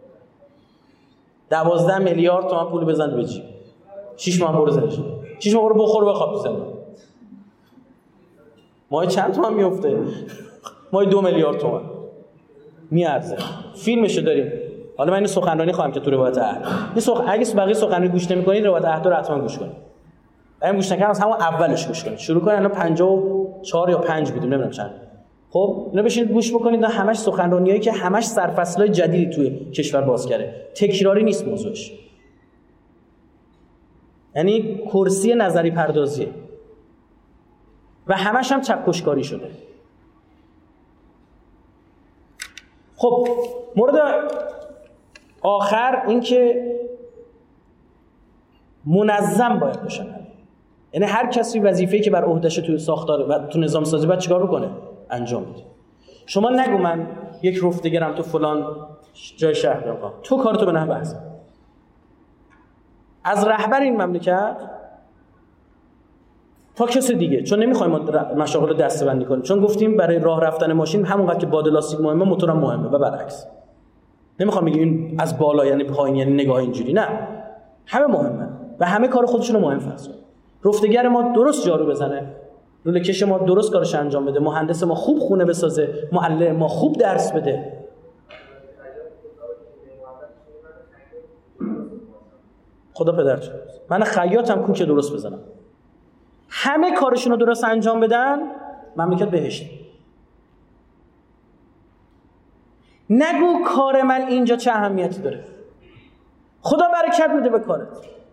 دوازده میلیارد تومان پول بزن به جیب. شش ماه برو زندان. شش ماه برو بخور بخواب تو زندان. ماه چند تومان میفته؟ ماه دو میلیارد تومان میارزه. فیلمشو داریم. حالا من این سخنرانی خواهم که تو روایت عهد. این سخ اگه بقیه سخنرانی گوش نمی‌کنید روایت عهد رو حتما گوش کنید. اگه گوش نکنید از همون اولش گوش کنید. شروع کنید الان پنجاه و چهار یا پنج بودیم نمیدونم چند. خب اینا بشینید گوش بکنید، نه همش سخنرانیایی که همش سرفصلای جدیدی توی کشور باز کرده. تکراری نیست موضوعش. یعنی کرسی نظری پردازیه. و همش هم چپکشکاری شده. خب مورد آخر این که منظم باید باشن. یعنی هر کسی وظیفه‌ای که بر عهده‌شه توی ساختار و تو نظام سازی باید چیکار بکنه؟ انجام بده. شما نگو من یک رفتگرم تو فلان جای شهر میام، تو کارتو به نحو بحث. از رهبر این مملکت تا کسی دیگه، چون نمیخوایم ما مشاغل رو دسته‌بندی کنیم، چون گفتیم برای راه رفتن ماشین همونقدر که باد لاستیک مهمه موتورم مهمه و برعکس. نمیخوام بگیم این از بالا یعنی پایین یعنی نگاه اینجوری، نه، همه مهمه و همه کار خودشونو مهم فرض کنن. رفتگر ما درست جارو بزنه، لوله کش ما درست کارش انجام بده، مهندس ما خوب خونه بسازه، معلم ما خوب درس بده. خدا پدرت من خیاطم کوک درست بزنم، همه کارشونو درست انجام بدن، مملکت بهشت. نگو کار من اینجا چه اهمیتی داره. خدا برکت میده به کارت،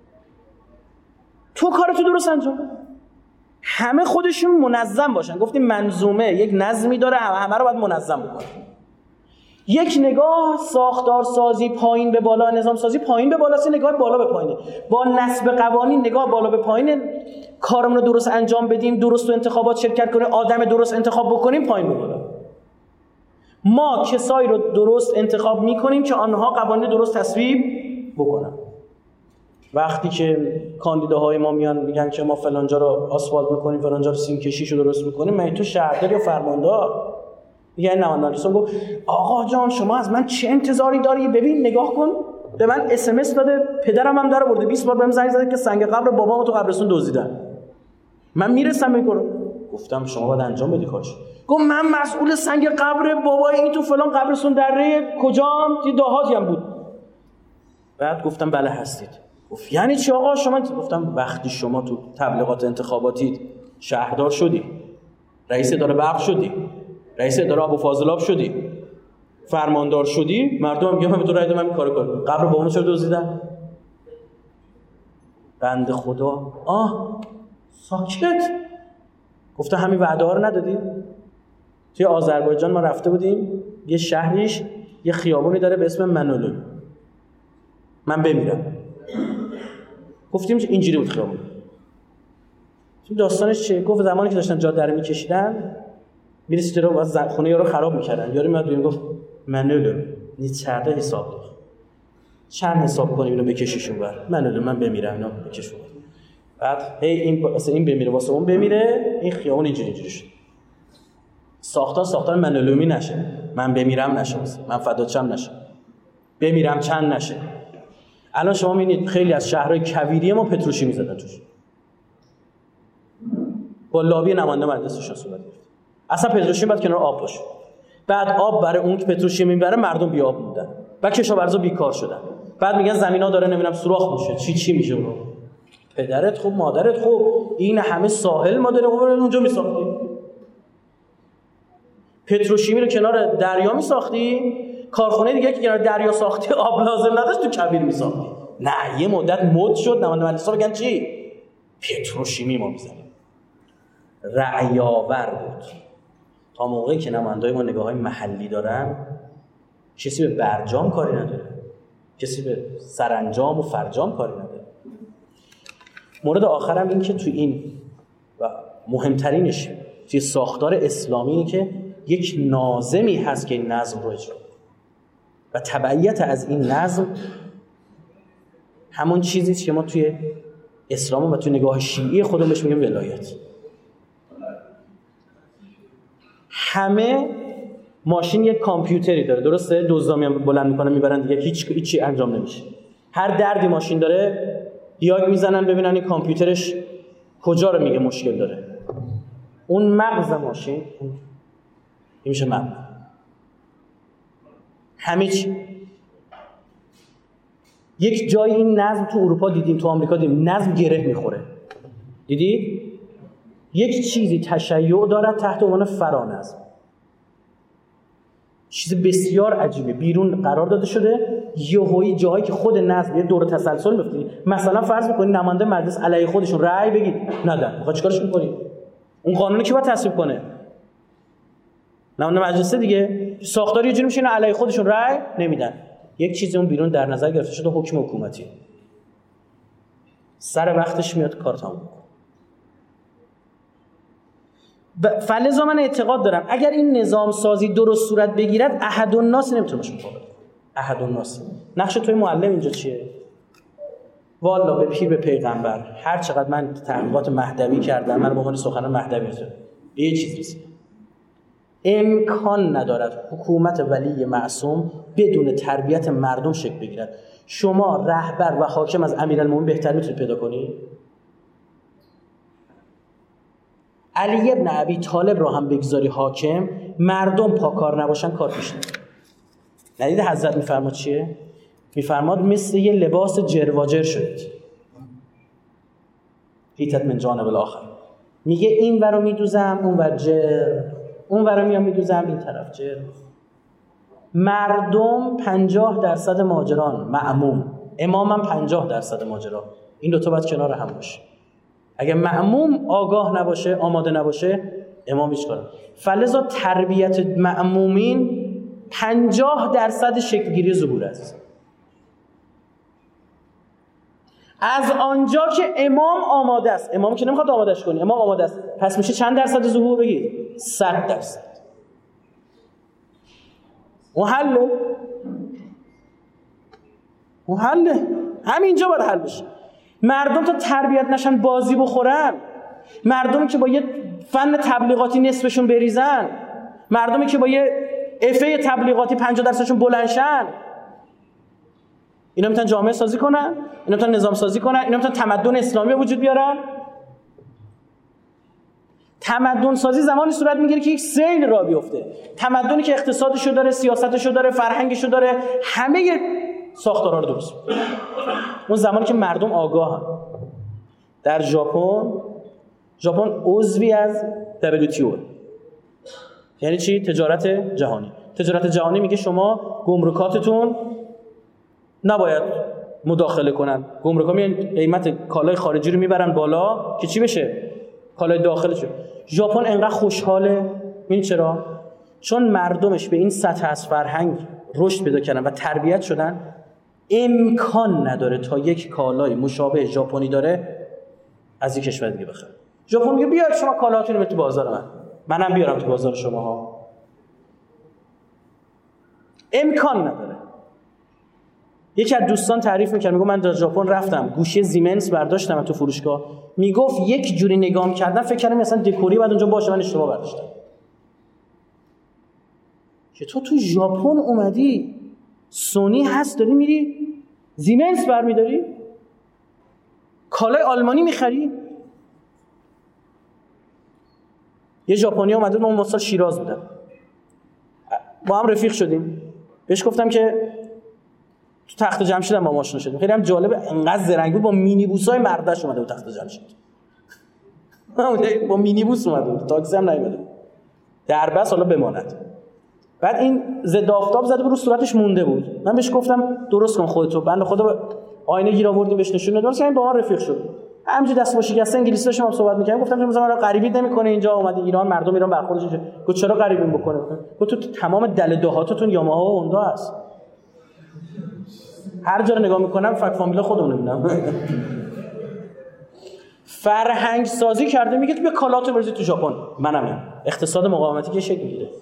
تو کارتو درست انجام بده. همه خودشون منظم باشن. گفتیم منظومه یک نظمی داره، همه رو باید منظم بکنه. یک نگاه ساختار سازی پایین به بالا، نظام سازی پایین به بالاست، نگاه بالا به پایینه. با نصب قوانین نگاه بالا به پایین، کارمون رو درست انجام بدیم، درست تو انتخابات شرکت کنیم، آدم درست انتخاب بکنیم، پایین به بالا. ما کسایی رو درست انتخاب میکنیم که آنها قوانین درست تصویب بکنن. وقتی که کاندیداهای ما میان میگن که ما فلانجا رو آسفالت میکنیم، فلانجا رو سیم کشیشو درست میکنیم، من تو شهردار یا فرماندار میگن نمایندگان گفت آقا جان شما از من چه انتظاری داری؟ ببین نگاه کن، به من اس ام اس داده، پدرم هم در آورده، بیست بار بهم زنگ زده که سنگ قبر بابامو تو قبرستون دزدیدن، من میرسم میکنم. گفتم شما باید انجام بدی کارش. گفت من مسئول سنگ قبر بابای این تو فلان قبرستون دره کجام؟ تی دهاتی هم بود. بعد گفتم بله هستید. گفت یعنی چی آقا شما؟ گفتم وقتی شما تو تبلیغات انتخاباتی شهردار شدی، رئیس اداره برق شدی، رئیس اداره آب و فاضلاب شدی، فرماندار شدی، مردم میگن من به تو رأی دادم، من این کارو کردم، قبر بابام چرا دزدیدن؟ بنده خدا آه ساکت. گفته همین وعده ها رو ندادی؟ توی آذربایجان ما رفته بودیم، یه شهریش یه خیابونی داره به اسم منولو، من بمیرم. گفتیم اینجوری بود خیابون. داستانش چیه؟ گفت زمانی که داشتن جاده رو میکشیدن میرسید رو باز خونه یارو خراب میکردن، یارو میاد ببین گفت منولو نیت چرده حساب داد، چند حساب کنیم اینو بکشیشون بر منولو، من بمیرم اینا بکشون. بعد هی این واسه این بمیره واسه اون بمیره، این خیابون اینجوری اینجوری شد. ساختار ساختار منولومی نشه، من بمیرم نشه، من فداچم نشه، بمیرم چند نشه. الان شما میبینید خیلی از شهرهای کویری ما پتروشیمی زدن توش، با لابی نماینده مجلسشون صورت گرفت. اصلا پتروشیمی باید کنار آب باشه، بعد آب برای اون که پتروشیمی میبره مردم بی آب موندن، بعد کشاورزا بیکار شدن، بعد میگن زمینا داره نمیدونم سوراخ میشه، چی چی میشه اون. پدرت خوب مادرت خوب، این همه ساحل ما داریم اونجا میساختیم، پتروشیمی رو کنار دریا میساختی، کارخونه دیگه که کنار دریا ساختی آب لازم نداشت تو کویر میساختی. نه یه مدت مد شد نماینده مجلس‌ها بگن چی؟ پتروشیمی ما میزنیم. رعیاور بود. تا موقعی که نماینده‌های ما نگاه‌های محلی دارن، کسی به برجام کاری نداره، کسی به سرانجام و فرجام کاری نداره. مورد آخرم این که تو این و مهمترینش توی ساختار اسلامی اینه که یک ناظمی هست که این نظم رو اجرا و تبعیت از این نظم همون چیزیست که ما توی اسلام و توی نگاه شیعی خودمون بهش میگیم ولایت. همه ماشین یک کامپیوتری داره، درسته؟ دزدا میان بلند میکنن میبرن دیگه، هیچ هیچی انجام نمیشه. هر دردی ماشین داره دیاگ میزنن ببینن این کامپیوترش کجا رو میگه مشکل داره. اون مغز ماشین این میشه مغز همه چی. یک جای این نظم تو اروپا دیدیم، تو آمریکا دیدیم، نظم گره میخوره. دیدید؟ یک چیزی تشیع دارد تحت عنوان فرانظم. چیز بسیار عجیبه، بیرون قرار داده شده، یهویی جایی که خود نظم یه دور تسلسل میفته. مثلا فرض بکنید نماینده مجلس علیه خودشون رأی بگید ندن، میخواد چیکارش میکنید؟ اون قانونی کی باید تصویب کنه؟ نماینده مجلس دیگه. ساختار یه جوری میشه اینا علیه خودشون رأی نمیدن. یک چیزی اون بیرون در نظر گرفته شده، حکم حکومتی. سر وقتش میاد کار تموم. فلذا من اعتقاد دارم اگر این نظام سازی درست صورت بگیرد احدالناس نمیتونه باشه مقابل. احدالناس. نقش توی معلم اینجا چیه؟ والا به پیر به پیغمبر هر چقدر من تحقیقات مهدوی کردم، من به عنوان سخنران مهدوی هستم، به یه چیز رسیدم. امکان ندارد حکومت ولی معصوم بدون تربیت مردم شکل بگیرد. شما رهبر و حاکم از امیرالمومنین بهتر میتونید پیدا کنید؟ علی ابن ابی طالب را هم بگذاری حاکم، مردم پاکار نباشن کار پیش نمیره. ندید حضرت میفرماد چیه؟ میفرماد مثل یه لباس جرواجر شدید. هیتت من جانب الاخر. میگه این ورو میدوزم اون ور جر، اون ورو میام میدوزم این طرف جر. مردم پنجاه درصد ماجران، مأموم، امام هم پنجاه درصد ماجرا. این دوتا باید کنار هم باشه. اگه مأموم آگاه نباشه، آماده نباشه، امام هیچ کاره. فلذا تربیت مأمومین پنجاه درصد شکلگیری ظهور است. از آنجا که امام آماده است، امام که نمیخواد آمادهش کنی، امام آماده است، پس میشه چند درصد ظهور؟ بگید صد درصد. اون حله اون حله همینجا باید حل بشه. مردم تا تربیت نشن بازی بخورن، مردمی که با یه فن تبلیغاتی نصفشون بریزن، مردمی که با یه افه تبلیغاتی پنجاه درصدشون بلندشن، اینا میتونن جامعه سازی کنن، اینا میتونن نظام سازی کنن، اینا میتونن تمدن اسلامی وجود بیارن. تمدن سازی زمانی صورت میگیره که یک سیل راه بیفته. تمدنی که اقتصادشو داره، سیاستشو داره، فرهنگشو داره، همه ساختارها رو درست میکنه. اون زمانی که مردم آگاهن. در ژاپن ژاپن عضوی از دبلیو تی او، یعنی چی؟ تجارت جهانی. تجارت جهانی میگه شما گمرکاتتون نباید مداخله کنن. گمرکا میان قیمت کالای خارجی رو میبرن بالا که چی بشه؟ کالای داخلش. ژاپن انقدر خوشحاله، این چرا؟ چون مردمش به این سطح از فرهنگ رشد پیدا کردن و تربیت شدن، امکان نداره تا یک کالای مشابه ژاپنی داره از یک کشور دیگه بخره. ژاپن میگه بیاید شما کالاتون رو تو بازار من، منم بیارم تو بازار شماها. امکان نداره. یکی از دوستان تعریف میکرد، میگه من در ژاپن رفتم گوشی زیمنس برداشتم تو فروشگاه، میگفت یک جوری نگاه می‌کردم فکر کردم مثلا دکوری بعد اونجا باشه، من اشتباه برداشتم. که تو تو ژاپن اومدی سونی هست داری میری زیمنس برمیداری، کالای آلمانی میخری. یه ژاپنی اومد، من اون سال شیراز بودم، با هم رفیق شدیم، بهش گفتم که تو تخت جمشید هم با ما آشنا شدیم. خیلی هم جالب، انقدر زرنگ بود، با مینی بوسای مرداش اومده بود تخت جمشید. با مینی بوس اومده بود، تاکسی هم نیومده بود. دربست حالا بماند. بعد این ضد آفتاب زده بود رو صورتش مونده بود. من بهش گفتم درست کن خودتو. بنده خدا آینه گیر آوردیم بهش نشون دادم، درست با ما رفیق شد. همینجوری دست با شکسته انگلیسی داشتیم هم صحبت می‌کردیم. گفتم مثلا من غریبی نمی‌کنه اینجا اومدی ایران، مردم ایران برخوردش اینجوری. گفت چرا غریبی بکنه؟ گفت تو تمام دل دهاتتون یاماها و هوندا هست. هر جا رو نگاه می‌کنم فک فامیلا خودمون می‌بینم. فرهنگ سازی کرده، میگه تو به کالاتو بریز تو ژاپن. منم اقتصاد مقاومتی که شکل میگیره.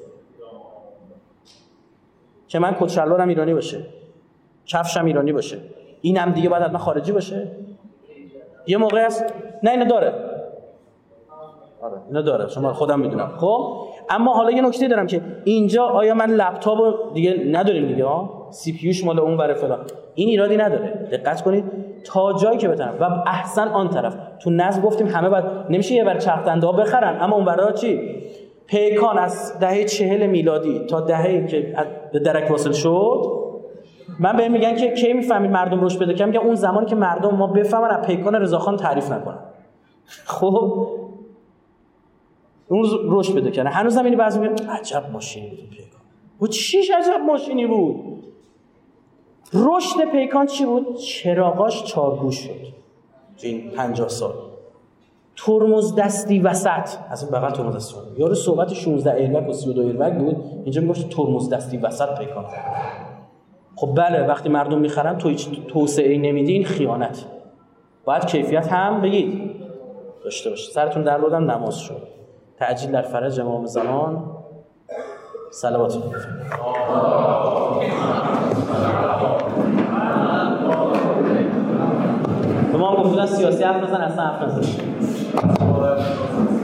که من کت شلوارم ایرانی باشه، کفشم ایرانی باشه، اینم دیگه باید حتما خارجی باشه. یه موقع است نه اینو داره، آره اینو داره، شما خودم میدونم. خب اما حالا یه نکته دارم که اینجا آیا من لپتاپو دیگه نداریم دیگه، ها سی پی یوش مال اون ور فلان، این ایرادی نداره. دقت کنید تا جایی که بتونم. و احسن آن طرف تو نظم گفتیم همه باید، نمیشه یه ور چرخ دنده ها بخرن، اما اون ورا چی؟ پیکان از دهه چهل میلادی تا دهه‌ای که به درک واصل شد، من بهم میگن که کی میفهمید مردم رشد پیدا کردن؟ میگن اون زمانی که مردم ما بفهمن از پیکان رضاخان تعریف نکنن. خب اون رشد پیدا کردن. هنوز هم اینی بعضی میگن عجب ماشینی بود پیکان. و چیش عجب ماشینی بود؟ رشد پیکان چی بود؟ چراغاش چارگوش شد. این پنجاه سال. ترمز دستی وسط، از بغل ترمز دستی. یارو صحبت شانزده ایربگ و سی و دو ایربگ بود، اینجا میگفت ترمز دستی وسط پیکان. خب بله، وقتی مردم میخرن تو هیچ توسعه‌ای نمیدی، این خیانت. باید کیفیت هم بگید داشته باشه. سرتون در بردم نماز شد. تعجیل در فرج امام زمان. صلوات الله. به ما هم گفتن سیاسی حرف نزن، اصلا حرف نزن.